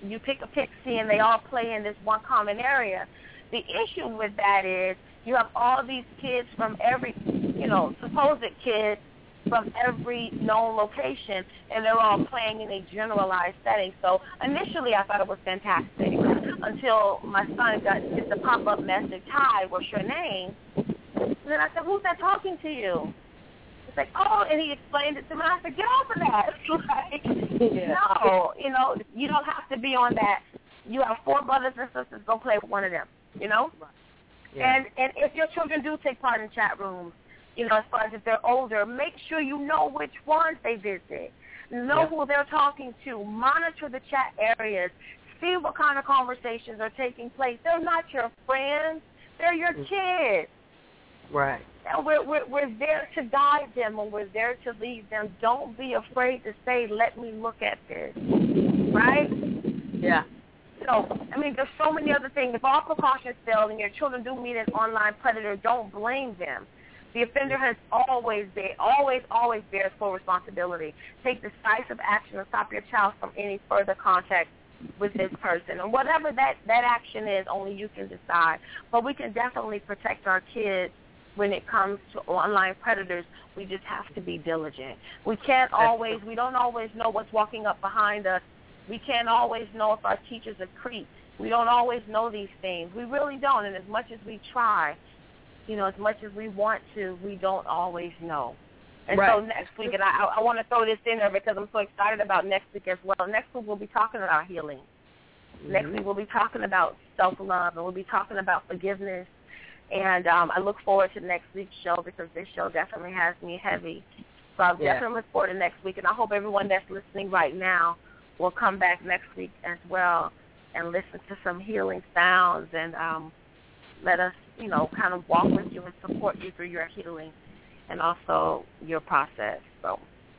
you pick a pixie and they all play in this one common area. The issue with that is you have all these kids from every, you know, supposed kids from every known location, and they're all playing in a generalized setting. So initially I thought it was fantastic until my son got gets a pop-up message, "Hi, what's your name?" And then I said, "Who's that talking to you?" It's like, "Oh," and he explained it to me. I said, "Get off of that." Like, yeah. No, you know, you don't have to be on that. You have four brothers and sisters, go play with one of them, you know? Yeah. And and if your children do take part in chat rooms, you know, as far as if they're older, make sure you know which ones they visit. Know yeah. who they're talking to. Monitor the chat areas. See what kind of conversations are taking place. They're not your friends. They're your kids. Right. And we're, we're, we're there to guide them, and we're there to lead them. Don't be afraid to say, "Let me look at this." Right? Yeah. So, I mean, there's so many other things. If all precautions fail and your children do meet an online predator, don't blame them. The offender has always been, always, always bears full responsibility. Take decisive action to stop your child from any further contact with this person. And whatever that, that action is, only you can decide. But we can definitely protect our kids when it comes to online predators. We just have to be diligent. We can't always, we don't always know what's walking up behind us. We can't always know if our teachers are creeps. We don't always know these things. We really don't. And as much as we try, you know, as much as we want to, we don't always know. And right. so next week, and I, I want to throw this in there because I'm so excited about next week as well. Next week we'll be talking about healing. Mm-hmm. Next week we'll be talking about self-love, and we'll be talking about forgiveness. And um, I look forward to next week's show because this show definitely has me heavy. So I yeah. definitely look forward to next week, and I hope everyone that's listening right now will come back next week as well and listen to some healing sounds and um, let us, you know, kind of walk with you and support you through your healing and also your process. So,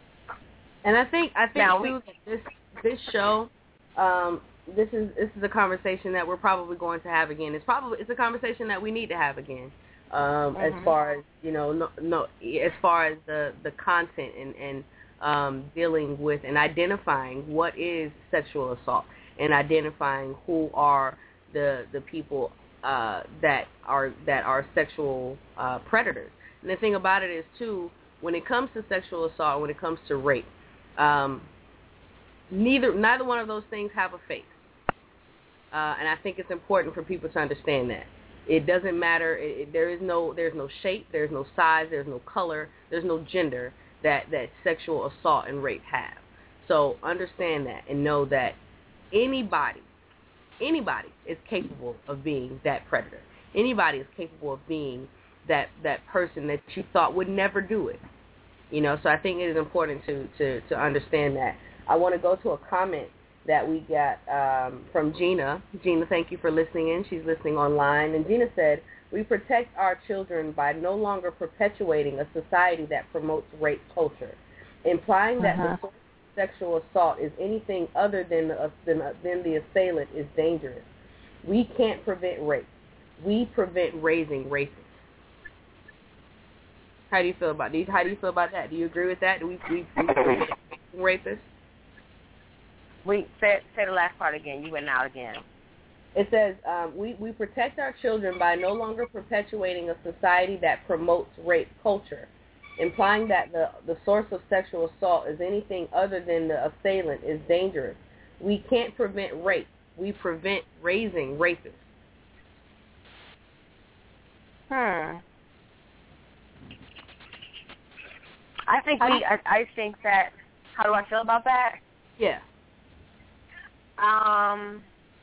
and I think I think now too we, this this show, um, this is this is a conversation that we're probably going to have again. It's probably it's a conversation that we need to have again. Um, mm-hmm. As far as you know, no, no, as far as the, the content and and um, dealing with and identifying what is sexual assault and identifying who are the the people uh, that are that are sexual uh, predators. And the thing about it is too, when it comes to sexual assault, when it comes to rape, um, neither neither one of those things have a face. Uh, and I think it's important for people to understand that. It doesn't matter. It, it, there is no there's no shape, there's no size, there's no color, there's no gender that, that sexual assault and rape have. So understand that and know that anybody, anybody is capable of being that predator. Anybody is capable of being that, that person that you thought would never do it. You know, so I think it is important to, to, to understand that. I want to go to a comment that we got um, from Gina. Gina, thank you for listening in. She's listening online. And Gina said, we protect our children by no longer perpetuating a society that promotes rape culture, implying that uh-huh. the source of sexual assault is anything other than the, than, than the assailant is dangerous. We can't prevent rape. We prevent raising rapists. How do you feel about these? How do you feel about that? Do you agree with that? Do we, we, we prevent rapists? We say, say the last part again. You went out again. It says, um, we, we protect our children by no longer perpetuating a society that promotes rape culture, implying that the, the source of sexual assault is anything other than the assailant is dangerous. We can't prevent rape. We prevent raising rapists. Hmm. I think we. I, I think that. How do I feel about that? Yeah. Um.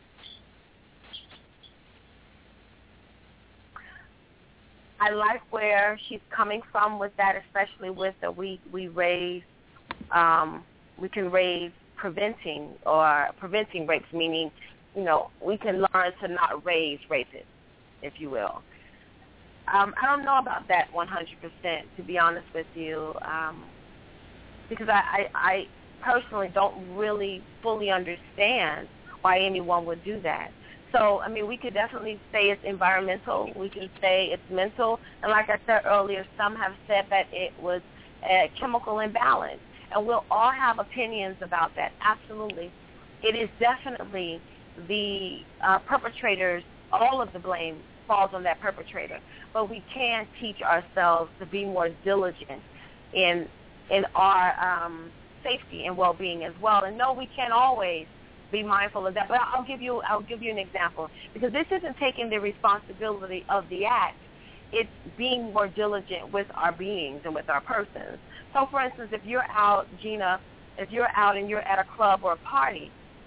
I like where she's coming from with that, especially with the we we raise. Um, we can raise preventing or preventing rapes, meaning, you know, we can learn to not raise rapists, if you will. Um, I don't know about that one hundred percent, to be honest with you, um, because I, I, I personally don't really fully understand why anyone would do that. So, I mean, we could definitely say it's environmental. We can say it's mental. And like I said earlier, some have said that it was a chemical imbalance. And we'll all have opinions about that, absolutely. it is definitely the uh, perpetrators, all of the blame falls on that perpetrator. But we can teach ourselves to be more diligent in in our um, safety and well-being as well. And no, we can't always be mindful of that. But I'll give you I'll give you an example, because this isn't taking the responsibility of the act. It's being more diligent with our beings and with our persons. So, for instance, if you're out, Gina, if you're out and you're at a club or a party,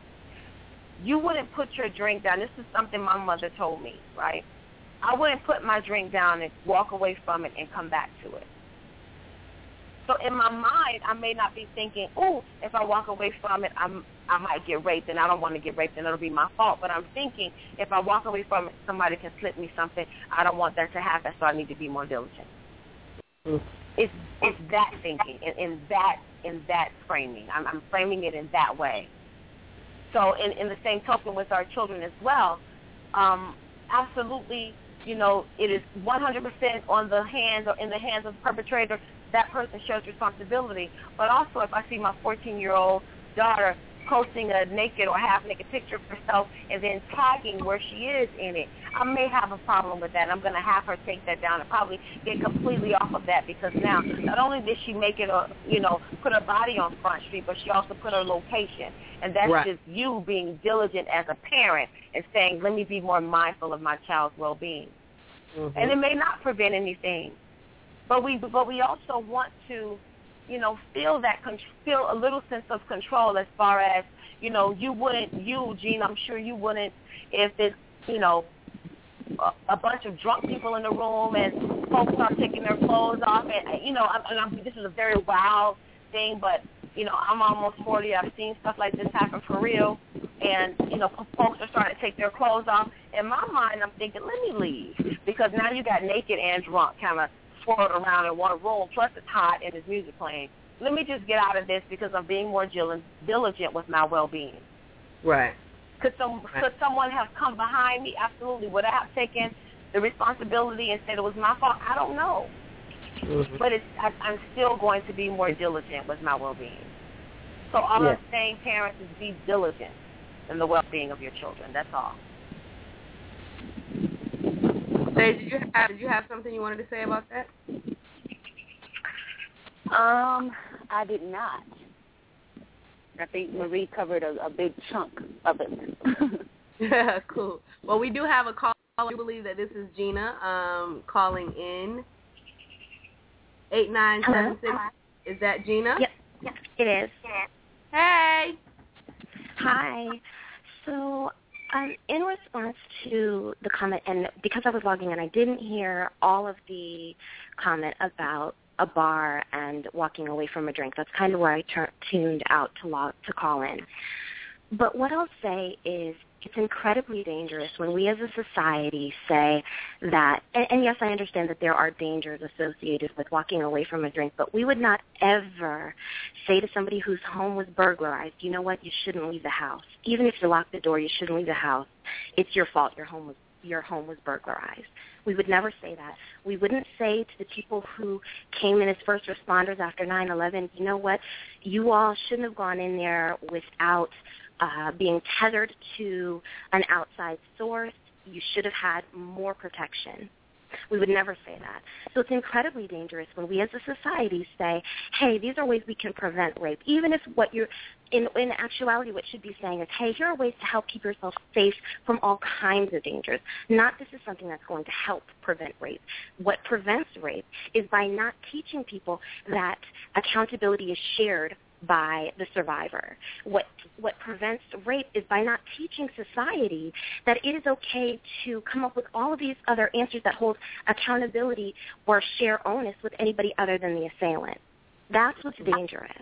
you wouldn't put your drink down. This is something my mother told me, right? I wouldn't put my drink down and walk away from it and come back to it. So in my mind, I may not be thinking, oh, if I walk away from it, I'm, I might get raped, and I don't want to get raped, and it'll be my fault. But I'm thinking, if I walk away from it, somebody can slip me something. I don't want that to happen, so I need to be more diligent. Mm. It's it's that thinking, in, in that in that framing. I'm, I'm framing it in that way. So in, in the same token with our children as well, um, absolutely, you know, it is one hundred percent on the hands or in the hands of the perpetrator. That person shows responsibility. But also, if I see my fourteen-year-old daughter posting a naked or half-naked picture of herself and then tagging where she is in it, I may have a problem with that. And I'm going to have her take that down and probably get completely off of that, because now not only did she make it, a, you know, put her body on Front Street, but she also put her location. And that's right. Just you being diligent as a parent and saying, let me be more mindful of my child's well-being. Mm-hmm. And it may not prevent anything, but we but we also want to, you know, feel that feel a little sense of control as far as, you know, you wouldn't, you, Gene, I'm sure you wouldn't if it's, you know, a, a bunch of drunk people in the room and folks are taking their clothes off. And, you know, I, and I'm, this is a very wild thing, but, you know, I'm almost forty. I've seen stuff like this happen for real. And, you know, folks are starting to take their clothes off. In my mind, I'm thinking, let me leave, because now you got naked and drunk kind of swirled around in one room, plus it's hot and there's music playing. Let me just get out of this because I'm being more diligent with my well-being. Right. Could, some, right. could someone have come behind me? Absolutely. Would I have taken the responsibility and said it was my fault? I don't know. Mm-hmm. But it's, I, I'm still going to be more diligent with my well-being. So all yeah. I'm saying, parents, is be diligent in the well-being of your children. That's all. Say, did you have did you have something you wanted to say about that? Um, I did not. I think Marie covered a, a big chunk of it. Yeah, cool. Well, we do have a call. I believe that this is Gina um, calling in. Eight nine seven six. Is that Gina? Yep. Yep. It is. Hey. Hi. So. Um, in response to the comment, and because I was logging in, I didn't hear all of the comment about a bar and walking away from a drink. That's kind of where I tur- tuned out to log to call in. But what I'll say is it's incredibly dangerous when we as a society say that, and, and yes, I understand that there are dangers associated with walking away from a drink, but we would not ever say to somebody whose home was burglarized, you know what, you shouldn't leave the house. Even if you lock the door, you shouldn't leave the house. It's your fault. Your home was your home was burglarized. We would never say that. We wouldn't say to the people who came in as first responders after nine eleven, you know what, you all shouldn't have gone in there without Uh, being tethered to an outside source. You should have had more protection. We would never say that. So it's incredibly dangerous when we as a society say, hey, these are ways we can prevent rape, even if what you're, in, in actuality, what should be saying is, hey, here are ways to help keep yourself safe from all kinds of dangers. Not this is something that's going to help prevent rape. What prevents rape is by not teaching people that accountability is shared by the survivor. What what prevents rape is by not teaching society that it is okay to come up with all of these other answers that hold accountability or share onus with anybody other than the assailant. That's what's dangerous.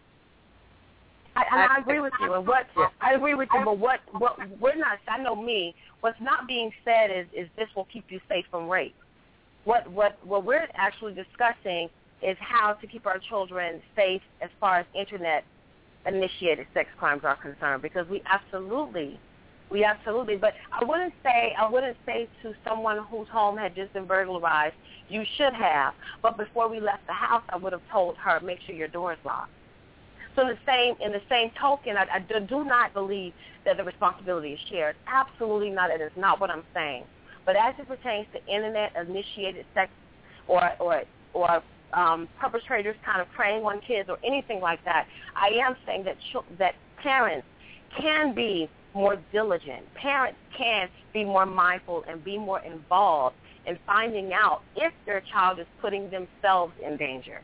I, I, I agree with you. And what I agree with you, but what what we're not. I know me. What's not being said is is this will keep you safe from rape. What what what we're actually discussing is how to keep our children safe as far as Internet-initiated sex crimes are concerned, because we absolutely, we absolutely, but I wouldn't say, I wouldn't say to someone whose home had just been burglarized, you should have, but before we left the house, I would have told her, make sure your door is locked. So the same, in the same token, I, I do, do not believe that the responsibility is shared. Absolutely not. It is not what I'm saying. But as it pertains to internet-initiated sex or or or um, perpetrators kind of preying on kids or anything like that, I am saying that ch- that parents can be more diligent. Parents can be more mindful and be more involved in finding out if their child is putting themselves in danger.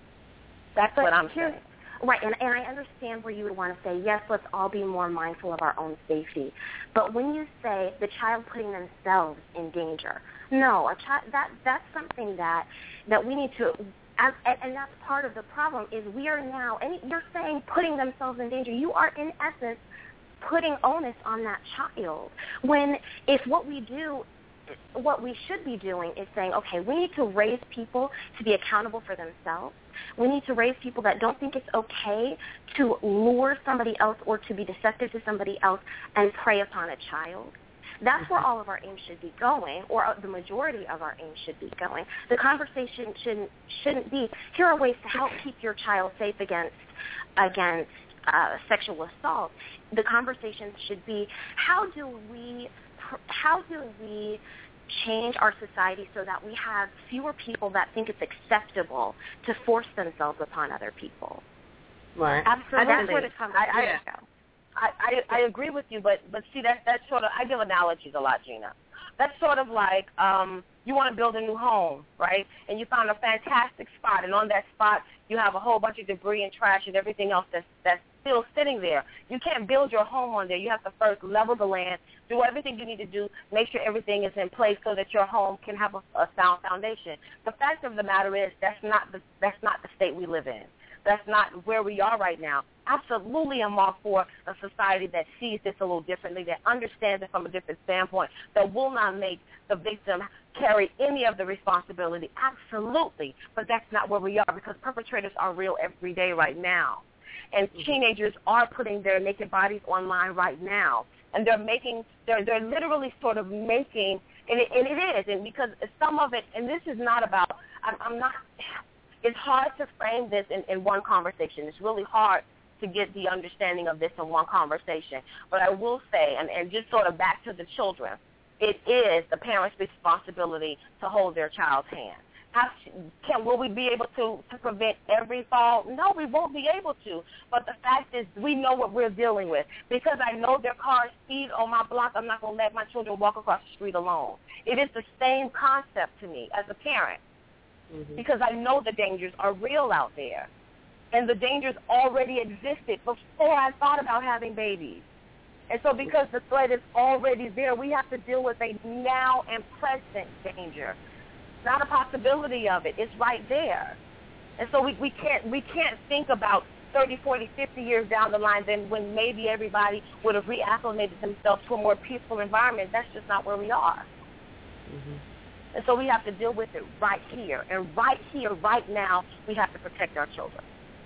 That's but what I'm here, saying. Right, and, and I understand where you would want to say, yes, let's all be more mindful of our own safety. But when you say the child putting themselves in danger, no, a child, that that's something that that we need to, and, and that's part of the problem is we are now, and you're saying putting themselves in danger. You are, in essence, putting onus on that child. When if what we do, what we should be doing is saying, okay, we need to raise people to be accountable for themselves. We need to raise people that don't think it's okay to lure somebody else or to be deceptive to somebody else and prey upon a child. That's where all of our aim should be going, or the majority of our aim should be going. The conversation shouldn't shouldn't be, here are ways to help keep your child safe against against uh, sexual assault. The conversation should be, how do we how do we change our society so that we have fewer people that think it's acceptable to force themselves upon other people? Right. Absolutely. That's where the conversation I, I, goes. I, I, I agree with you, but but see, that that's sort of, I give analogies a lot, Gina. That's sort of like um, you want to build a new home, right? And you found a fantastic spot, and on that spot you have a whole bunch of debris and trash and everything else that's that's still sitting there. You can't build your home on there. You have to first level the land, do everything you need to do, make sure everything is in place so that your home can have a, a sound foundation. The fact of the matter is that's not the that's not the state we live in. That's not where we are right now. Absolutely, I'm all for a society that sees this a little differently, that understands it from a different standpoint, that will not make the victim carry any of the responsibility. Absolutely, but that's not where we are, because perpetrators are real every day right now. And teenagers are putting their naked bodies online right now. And they're making, they're, they're literally sort of making, and it, and it is, and because some of it, and this is not about, I'm, I'm not, it's hard to frame this in, in one conversation. It's really hard to get the understanding of this in one conversation. But I will say, and, and just sort of back to the children, it is the parents' responsibility to hold their child's hand. How, can, will we be able to, to prevent every fall? No, we won't be able to. But the fact is, we know what we're dealing with. Because I know their cars speed on my block, I'm not going to let my children walk across the street alone. It is the same concept to me as a parent. Mm-hmm. Because I know the dangers are real out there. And the dangers already existed before I thought about having babies. And so because the threat is already there, we have to deal with a now and present danger. Not a possibility of it. It's right there. And so we, we can't we can't think about thirty, forty, fifty years down the line then when maybe everybody would have reacclimated themselves to a more peaceful environment. That's just not where we are. Mm-hmm. And so we have to deal with it right here. And right here, right now, we have to protect our children.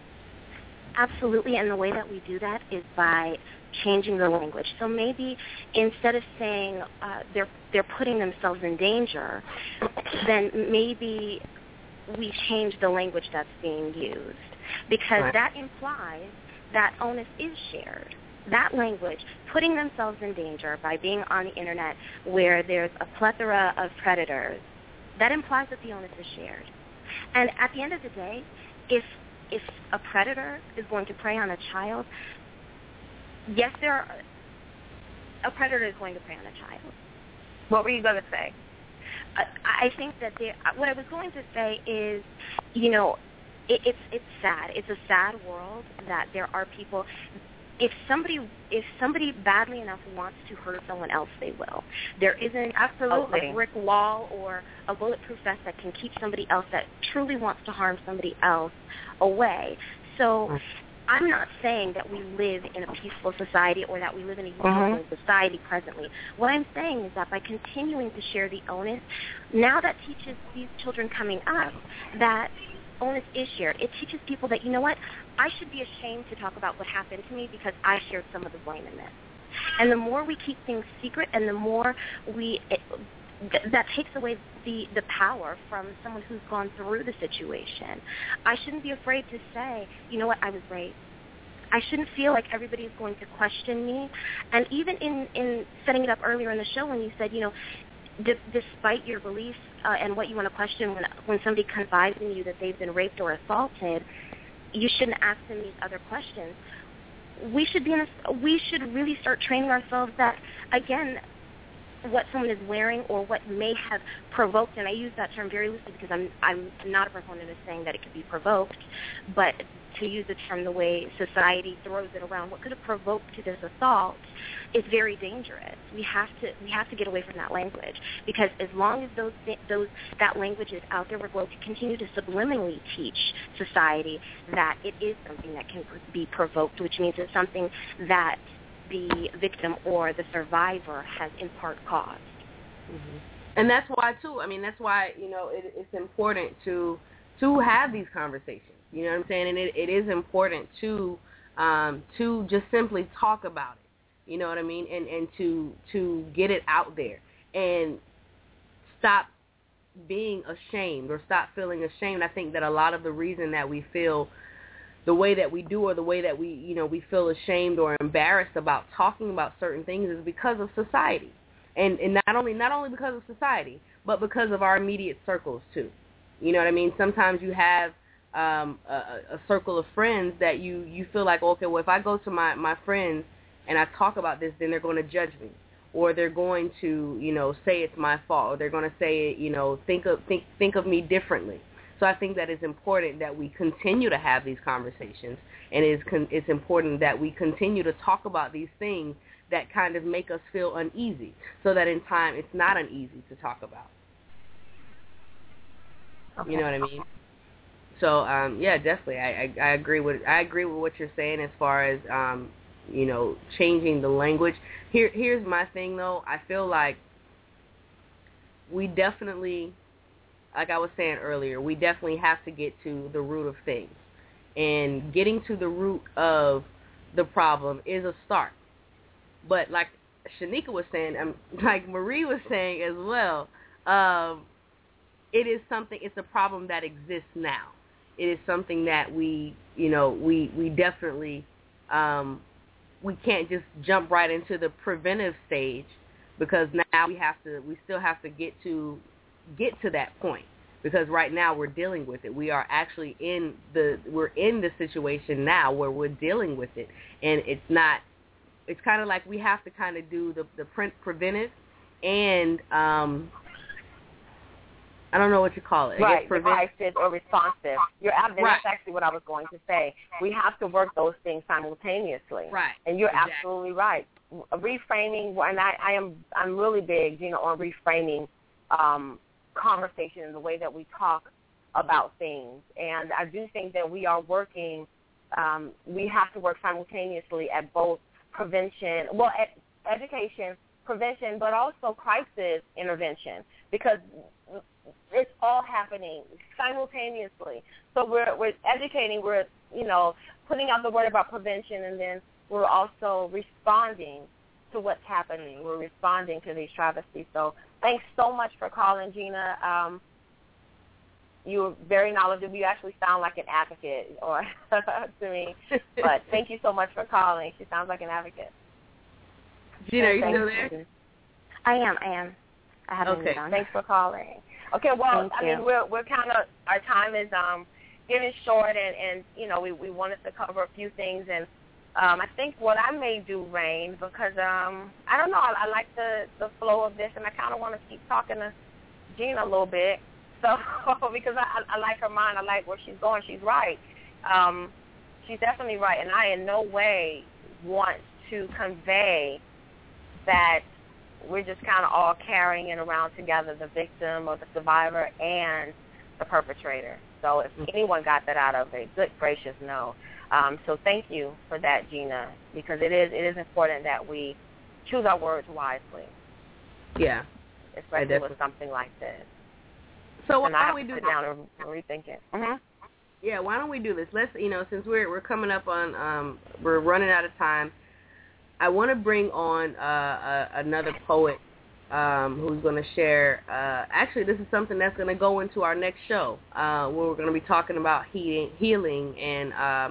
Absolutely, and the way that we do that is by changing the language. So maybe instead of saying uh, they're they're putting themselves in danger, then maybe we change the language that's being used, because right. that implies that onus is shared. That language, putting themselves in danger by being on the internet where there's a plethora of predators, that implies that the onus is shared. And at the end of the day, if if a predator is going to prey on a child, yes, there are, a predator is going to prey on a child. What were you going to say? I, I think that there, what I was going to say is, you know, it, it's it's sad. It's a sad world that there are people. If somebody if somebody badly enough wants to hurt someone else, they will. There isn't Absolutely. a, a brick wall or a bulletproof vest that can keep somebody else that truly wants to harm somebody else away. So I'm not saying that we live in a peaceful society or that we live in a utopian uh-huh. society presently. What I'm saying is that by continuing to share the onus, now that teaches these children coming up that onus is shared. It teaches people that, you know what, I should be ashamed to talk about what happened to me because I shared some of the blame in this. And the more we keep things secret and the more we, it, th- that takes away the, the power from someone who's gone through the situation. I shouldn't be afraid to say, you know what, I was raped. I shouldn't feel like everybody's going to question me. And even in, in setting it up earlier in the show when you said, you know, d- despite your beliefs uh, and what you want to question, when, when somebody confides in you that they've been raped or assaulted, you shouldn't ask them these other questions. We should be in a, we should really start training ourselves that, again, what someone is wearing or what may have provoked, and I use that term very loosely because I'm I'm not a proponent of saying that it could be provoked, but to use the term the way society throws it around, what could have provoked this assault is very dangerous. We have to we have to get away from that language, because as long as those those that language is out there, we're going to continue to subliminally teach society that it is something that can be provoked, which means it's something that the victim or the survivor has in part caused. Mm-hmm. And that's why, too, I mean, that's why, you know, it, it's important to to have these conversations. You know what I'm saying? And it, it is important to um, to just simply talk about it. You know what I mean? And, and to to get it out there and stop being ashamed or stop feeling ashamed. I think that a lot of the reason that we feel the way that we do or the way that we, you know, we feel ashamed or embarrassed about talking about certain things is because of society. And and not only not only because of society, but because of our immediate circles too. You know what I mean? Sometimes you have um, a, a circle of friends that you, you feel like, okay, well, if I go to my, my friends and I talk about this, then they're going to judge me. Or they're going to, you know, say it's my fault. Or they're going to say, you know, think of think think of me differently. So I think that it's important that we continue to have these conversations, and it's, con- it's important that we continue to talk about these things that kind of make us feel uneasy, so that in time it's not uneasy to talk about. Okay. You know what I mean? So um, yeah, definitely, I, I, I agree with I agree with what you're saying as far as um, you know, changing the language. Here, here's my thing though. I feel like we definitely, like I was saying earlier, we definitely have to get to the root of things. And getting to the root of the problem is a start. But like Shanika was saying, um, like Marie was saying as well, um, it is something, it's a problem that exists now. It is something that we, you know, we, we definitely, um, we can't just jump right into the preventive stage, because now we have to, we still have to get to, get to that point, because right now we're dealing with it. We are actually in the, we're in the situation now where we're dealing with it, and it's not, it's kind of like we have to kind of do the, the pre- preventive and, um, I don't know what you call it. Right, preventive or responsive. You're right. That's actually what I was going to say. We have to work those things simultaneously. Right. And you're exactly. absolutely right. Reframing, and I, I am, I'm really big, you know, on reframing um, conversation and the way that we talk about things. And I do think that we are working, um, we have to work simultaneously at both prevention, well, at education, prevention, but also crisis intervention, because it's all happening simultaneously. So we're we're educating, we're, you know, putting out the word about prevention, and then we're also responding to what's happening. We're responding to these travesties. So thanks so much for calling, Gina. Um, you were very knowledgeable. You actually sound like an advocate or to me. But thank you so much for calling. She sounds like an advocate. Gina, are you still there? I am, I am. I have okay. on. Thanks for calling. Okay, well, Thank I you. mean, we're we're kind of, our time is um getting short, and, and you know, we, we wanted to cover a few things, and um, I think what I may do, Rain, because um I don't know, I, I like the, the flow of this, and I kind of want to keep talking to Gina a little bit, so because I, I like her mind, I like where she's going. She's right. Um, she's definitely right, and I in no way want to convey that we're just kind of all carrying it around together, the victim or the survivor and the perpetrator. So if anyone got that out of it, good gracious, no. Um, so thank you for that, Gina, because it is it is important that we choose our words wisely. Yeah. Especially with something like this. So and why I don't we do sit this? down and rethink it. Mm-hmm. Yeah, why don't we do this? Let's, you know, since we're we're coming up on, um, we're running out of time, I want to bring on uh, uh, another poet um, who's going to share. Uh, actually, this is something that's going to go into our next show, uh, where we're going to be talking about healing, healing and um,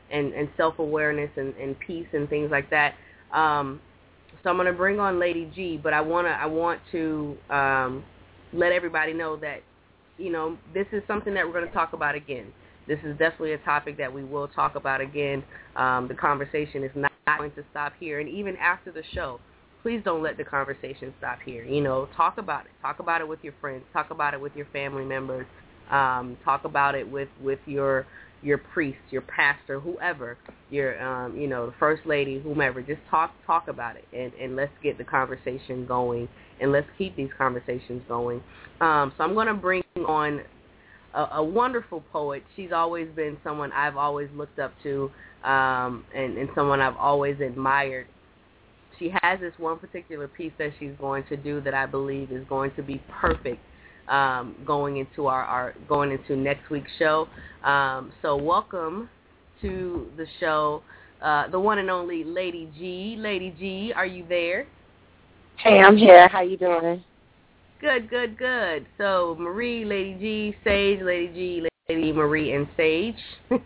and, and self-awareness and, and peace and things like that. Um, so I'm going to bring on Lady G, but I want to I want to um, let everybody know that, you know, this is something that we're going to talk about again. This is definitely a topic that we will talk about again. Um, the conversation is not going to stop here. And even after the show, please don't let the conversation stop here. You know, talk about it. Talk about it with your friends. Talk about it with your family members. Um, talk about it with, with your your priest, your pastor, whoever, your, um, you know, the first lady, whomever. Just talk talk about it, and, and let's get the conversation going, and let's keep these conversations going. Um, so I'm going to bring on a, a wonderful poet. She's always been someone I've always looked up to, um, and, and someone I've always admired. She has this one particular piece that she's going to do that I believe is going to be perfect um, going into our, our going into next week's show. Um, so welcome to the show, uh, the one and only Lady G. Lady G, are you there? Hey, I'm here. How you doing? Good, good, good. So Marie, Lady G, Sage, Lady G, Lady Marie, and Sage.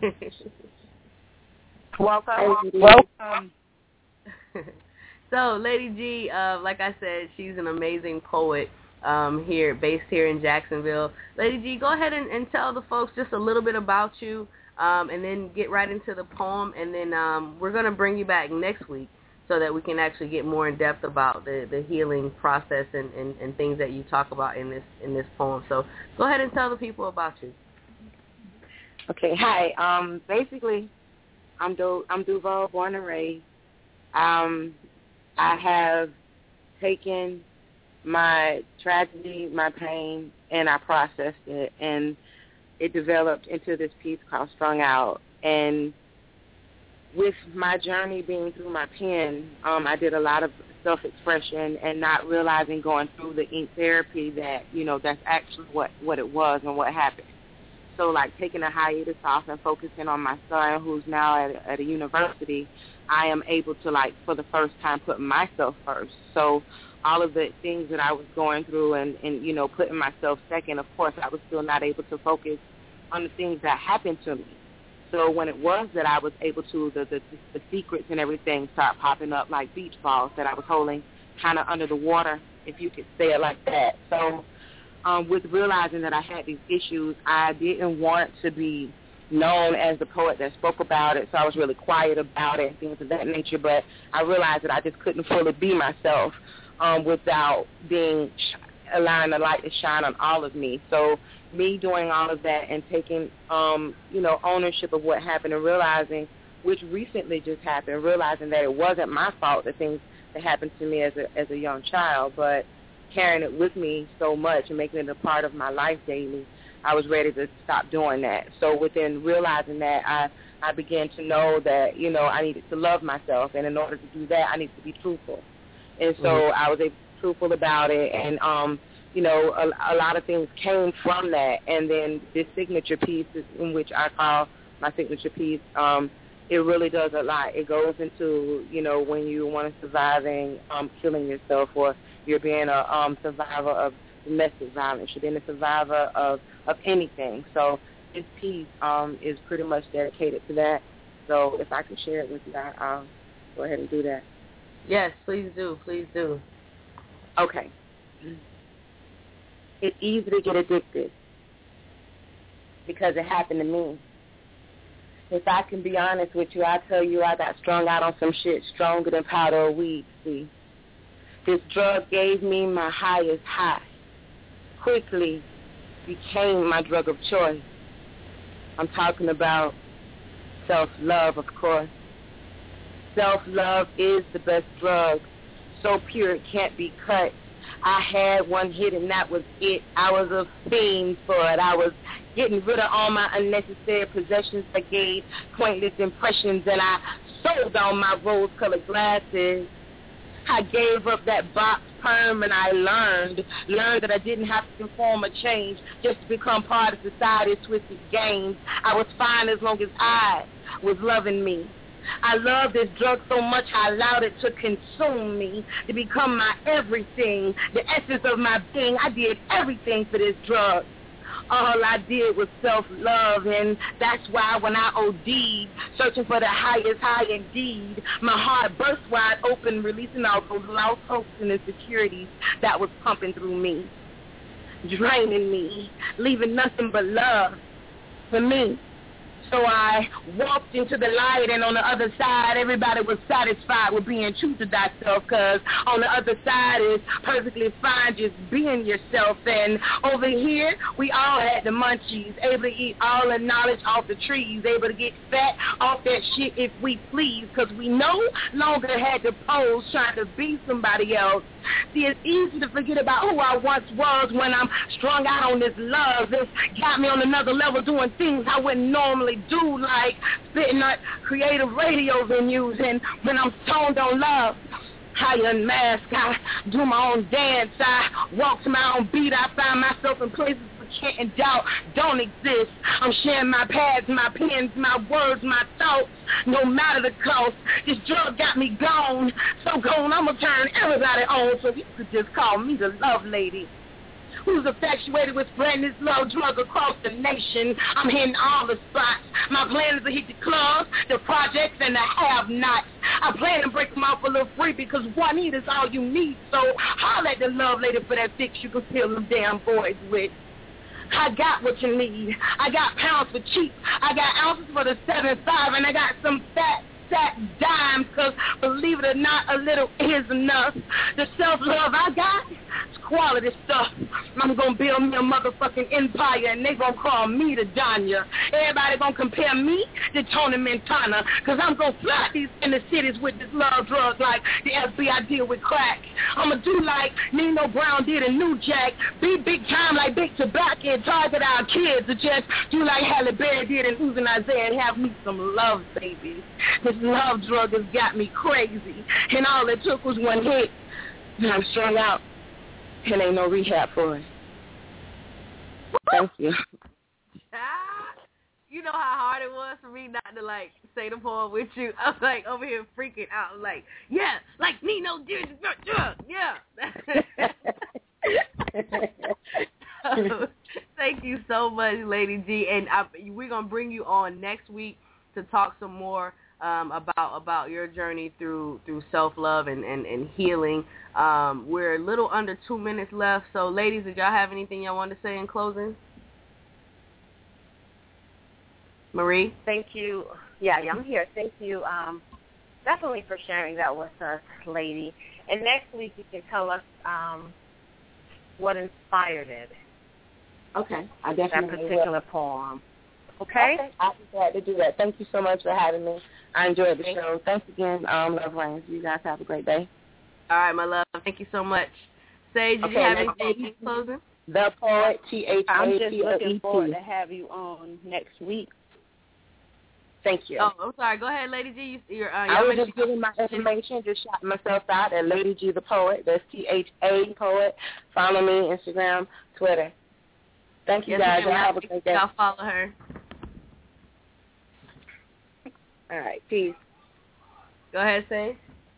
Welcome. Welcome. So Lady G, uh, like I said, she's an amazing poet um, here, based here in Jacksonville. Lady G, go ahead and, and tell the folks just a little bit about you, um, and then get right into the poem, and then um, we're going to bring you back next week so that we can actually get more in depth about the, the healing process and, and, and things that you talk about in this in this poem. So go ahead and tell the people about you. Okay. Hi. Um. Basically, I'm Du I'm Duval, born and raised. Um. I have taken my tragedy, my pain, and I processed it, and it developed into this piece called Strung Out. And with my journey being through my pen, um, I did a lot of self-expression and not realizing going through the ink therapy that, you know, that's actually what, what it was and what happened. So, like, taking a hiatus off and focusing on my son, who's now at, at a university, I am able to, like, for the first time, put myself first. So all of the things that I was going through and, and, you know, putting myself second, of course, I was still not able to focus on the things that happened to me. So when it was that I was able to, the, the, the secrets and everything start popping up like beach balls that I was holding kind of under the water, if you could say it like that. So um, with realizing that I had these issues, I didn't want to be known as the poet that spoke about it, so I was really quiet about it and things of that nature, but I realized that I just couldn't fully be myself um, without being allowing the light to shine on all of me. So me doing all of that and taking, um, you know, ownership of what happened and realizing, which recently just happened, realizing that it wasn't my fault, the things that happened to me as a as a young child, but carrying it with me so much and making it a part of my life daily, I was ready to stop doing that. So within realizing that, I, I began to know that, you know, I needed to love myself, and in order to do that, I needed to be truthful. And so mm-hmm. I was able to be truthful about it, and, um, you know, a, a lot of things came from that. And then this signature piece, is in which I call my signature piece, um, it really does a lot. It goes into, you know, when you want to surviving, um, killing yourself, or you're being a um, survivor of domestic violence, you're being a survivor of, of anything. So this piece um, is pretty much dedicated to that. So if I can share it with you, I'll go ahead and do that. Yes, please do. Please do. Okay. It's easy to get addicted because it happened to me. If I can be honest with you, I tell you I got strung out on some shit stronger than powder or weed, see. This drug gave me my highest high. Quickly became my drug of choice. I'm talking about self-love, of course. Self-love is the best drug, so pure it can't be cut. I had one hit and that was it. I was a fiend for it. I was getting rid of all my unnecessary possessions that gave pointless impressions, and I sold on my rose-colored glasses. I gave up that box perm, and I learned, learned that I didn't have to conform or change just to become part of society's twisted games. I was fine as long as I was loving me. I loved this drug so much I allowed it to consume me, to become my everything, the essence of my being. I did everything for this drug. all I did was self-love, and that's why when I OD'd, searching for the highest high indeed, my heart burst wide open, releasing all those lost hopes and insecurities that was pumping through me, draining me, leaving nothing but love for me. So I walked into the light, and on the other side, everybody was satisfied with being true to thyself, because on the other side is perfectly fine just being yourself. And over here, we all had the munchies, able to eat all the knowledge off the trees, able to get fat off that shit if we please, because we no longer had to pose trying to be somebody else. See, it's easy to forget about who I once was when I'm strung out on this love. This got me on another level doing things I wouldn't normally do, like spitting at creative radio venues. And when I'm stoned on love, I unmask, I do my own dance, I walk to my own beat, I find myself in places where can't and doubt don't exist. I'm sharing my pads, my pens, my words, my thoughts, no matter the cost. This drug got me gone, so gone I'ma turn everybody on, so you could just call me the love lady, who's infatuated with spreading this love drug across the nation. I'm hitting all the spots. My plan is to hit the clubs, the projects, and the have-nots. I plan to break them off a little free, because one need is all you need. So holler at the love lady for that fix you can fill them damn boys with. I got what you need. I got pounds for cheap. I got ounces for the seven five, and I got some fat fat dimes, because believe it or not, a little is enough. The self-love I got, it's quality stuff. I'm going to build me a motherfucking empire, and they going to call me the Danya. Everybody going to compare me to Tony Montana, because I'm going to fly these inner cities with this love drug like the F B I deal with crack. I'm going to do like Nino Brown did in New Jack, be big time like Big Tobacco and target our kids, or just do like Halle Berry did in Losing Isaiah and have me some love, baby. This love drug has got me crazy, and all it took was one hit, and I'm strung out, and ain't no rehab for it. Thank you. You know how hard it was for me not to, like, say the poem with you? I was, like, over here freaking out. I'm like, yeah, like Nino did the drug, yeah. So, thank you so much, Lady G, and I, we're going to bring you on next week to talk some more Um, about about your journey through through self-love and, and, and healing. Um, we're a little under two minutes left, so ladies, did y'all have anything y'all want to say in closing? Marie? Thank you. Yeah, yeah, I'm here. Thank you um, definitely for sharing that with us, lady. And next week you can tell us um, what inspired it. Okay. I definitely That particular will. poem. Okay? Okay, I'll be glad to do that. Thank you so much for having me. I enjoyed the show. Thanks again, um, Love Reigns. You guys have a great day. All right, my love. Thank you so much. Sage, did okay, you have anything in closing? The Poet, T H A P O E T. I'm just looking forward to have you on next week. Thank you. Oh, I'm sorry. Go ahead, Lady G. You, you're, uh, I was just giving my information, just shouting myself out at Lady G the Poet. That's T H A Poet. Follow me, Instagram, Twitter. Thank you, yes, guys. Y'all have a great day. I'll follow her. All right, peace. Go ahead, Sage.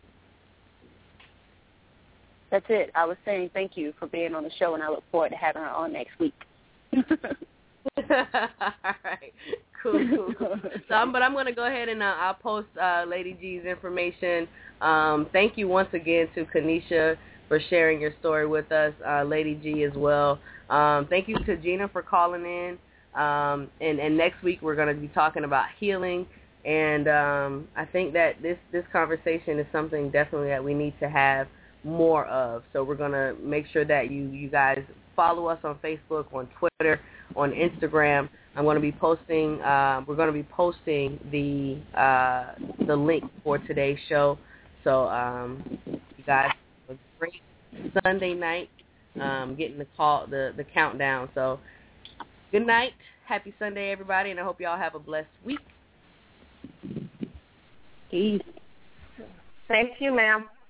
That's it. I was saying thank you for being on the show, and I look forward to having her on next week. All right. Cool, cool, cool. So, I'm, but I'm going to go ahead and uh, I'll post uh, Lady G's information. Um, thank you once again to Kanisha for sharing your story with us, uh, Lady G as well. Um, thank you to Gina for calling in. Um, and, and next week we're going to be talking about healing. And um, I think that this, this conversation is something definitely that we need to have more of. So we're going to make sure that you, you guys follow us on Facebook, on Twitter, on Instagram. I'm going to be posting, uh, we're going to be posting the uh, the link for today's show. So um, you guys have a great Sunday night, um, getting the call, the, the countdown. So good night. Happy Sunday, everybody, and I hope y'all have a blessed week. Peace. Thank you, ma'am.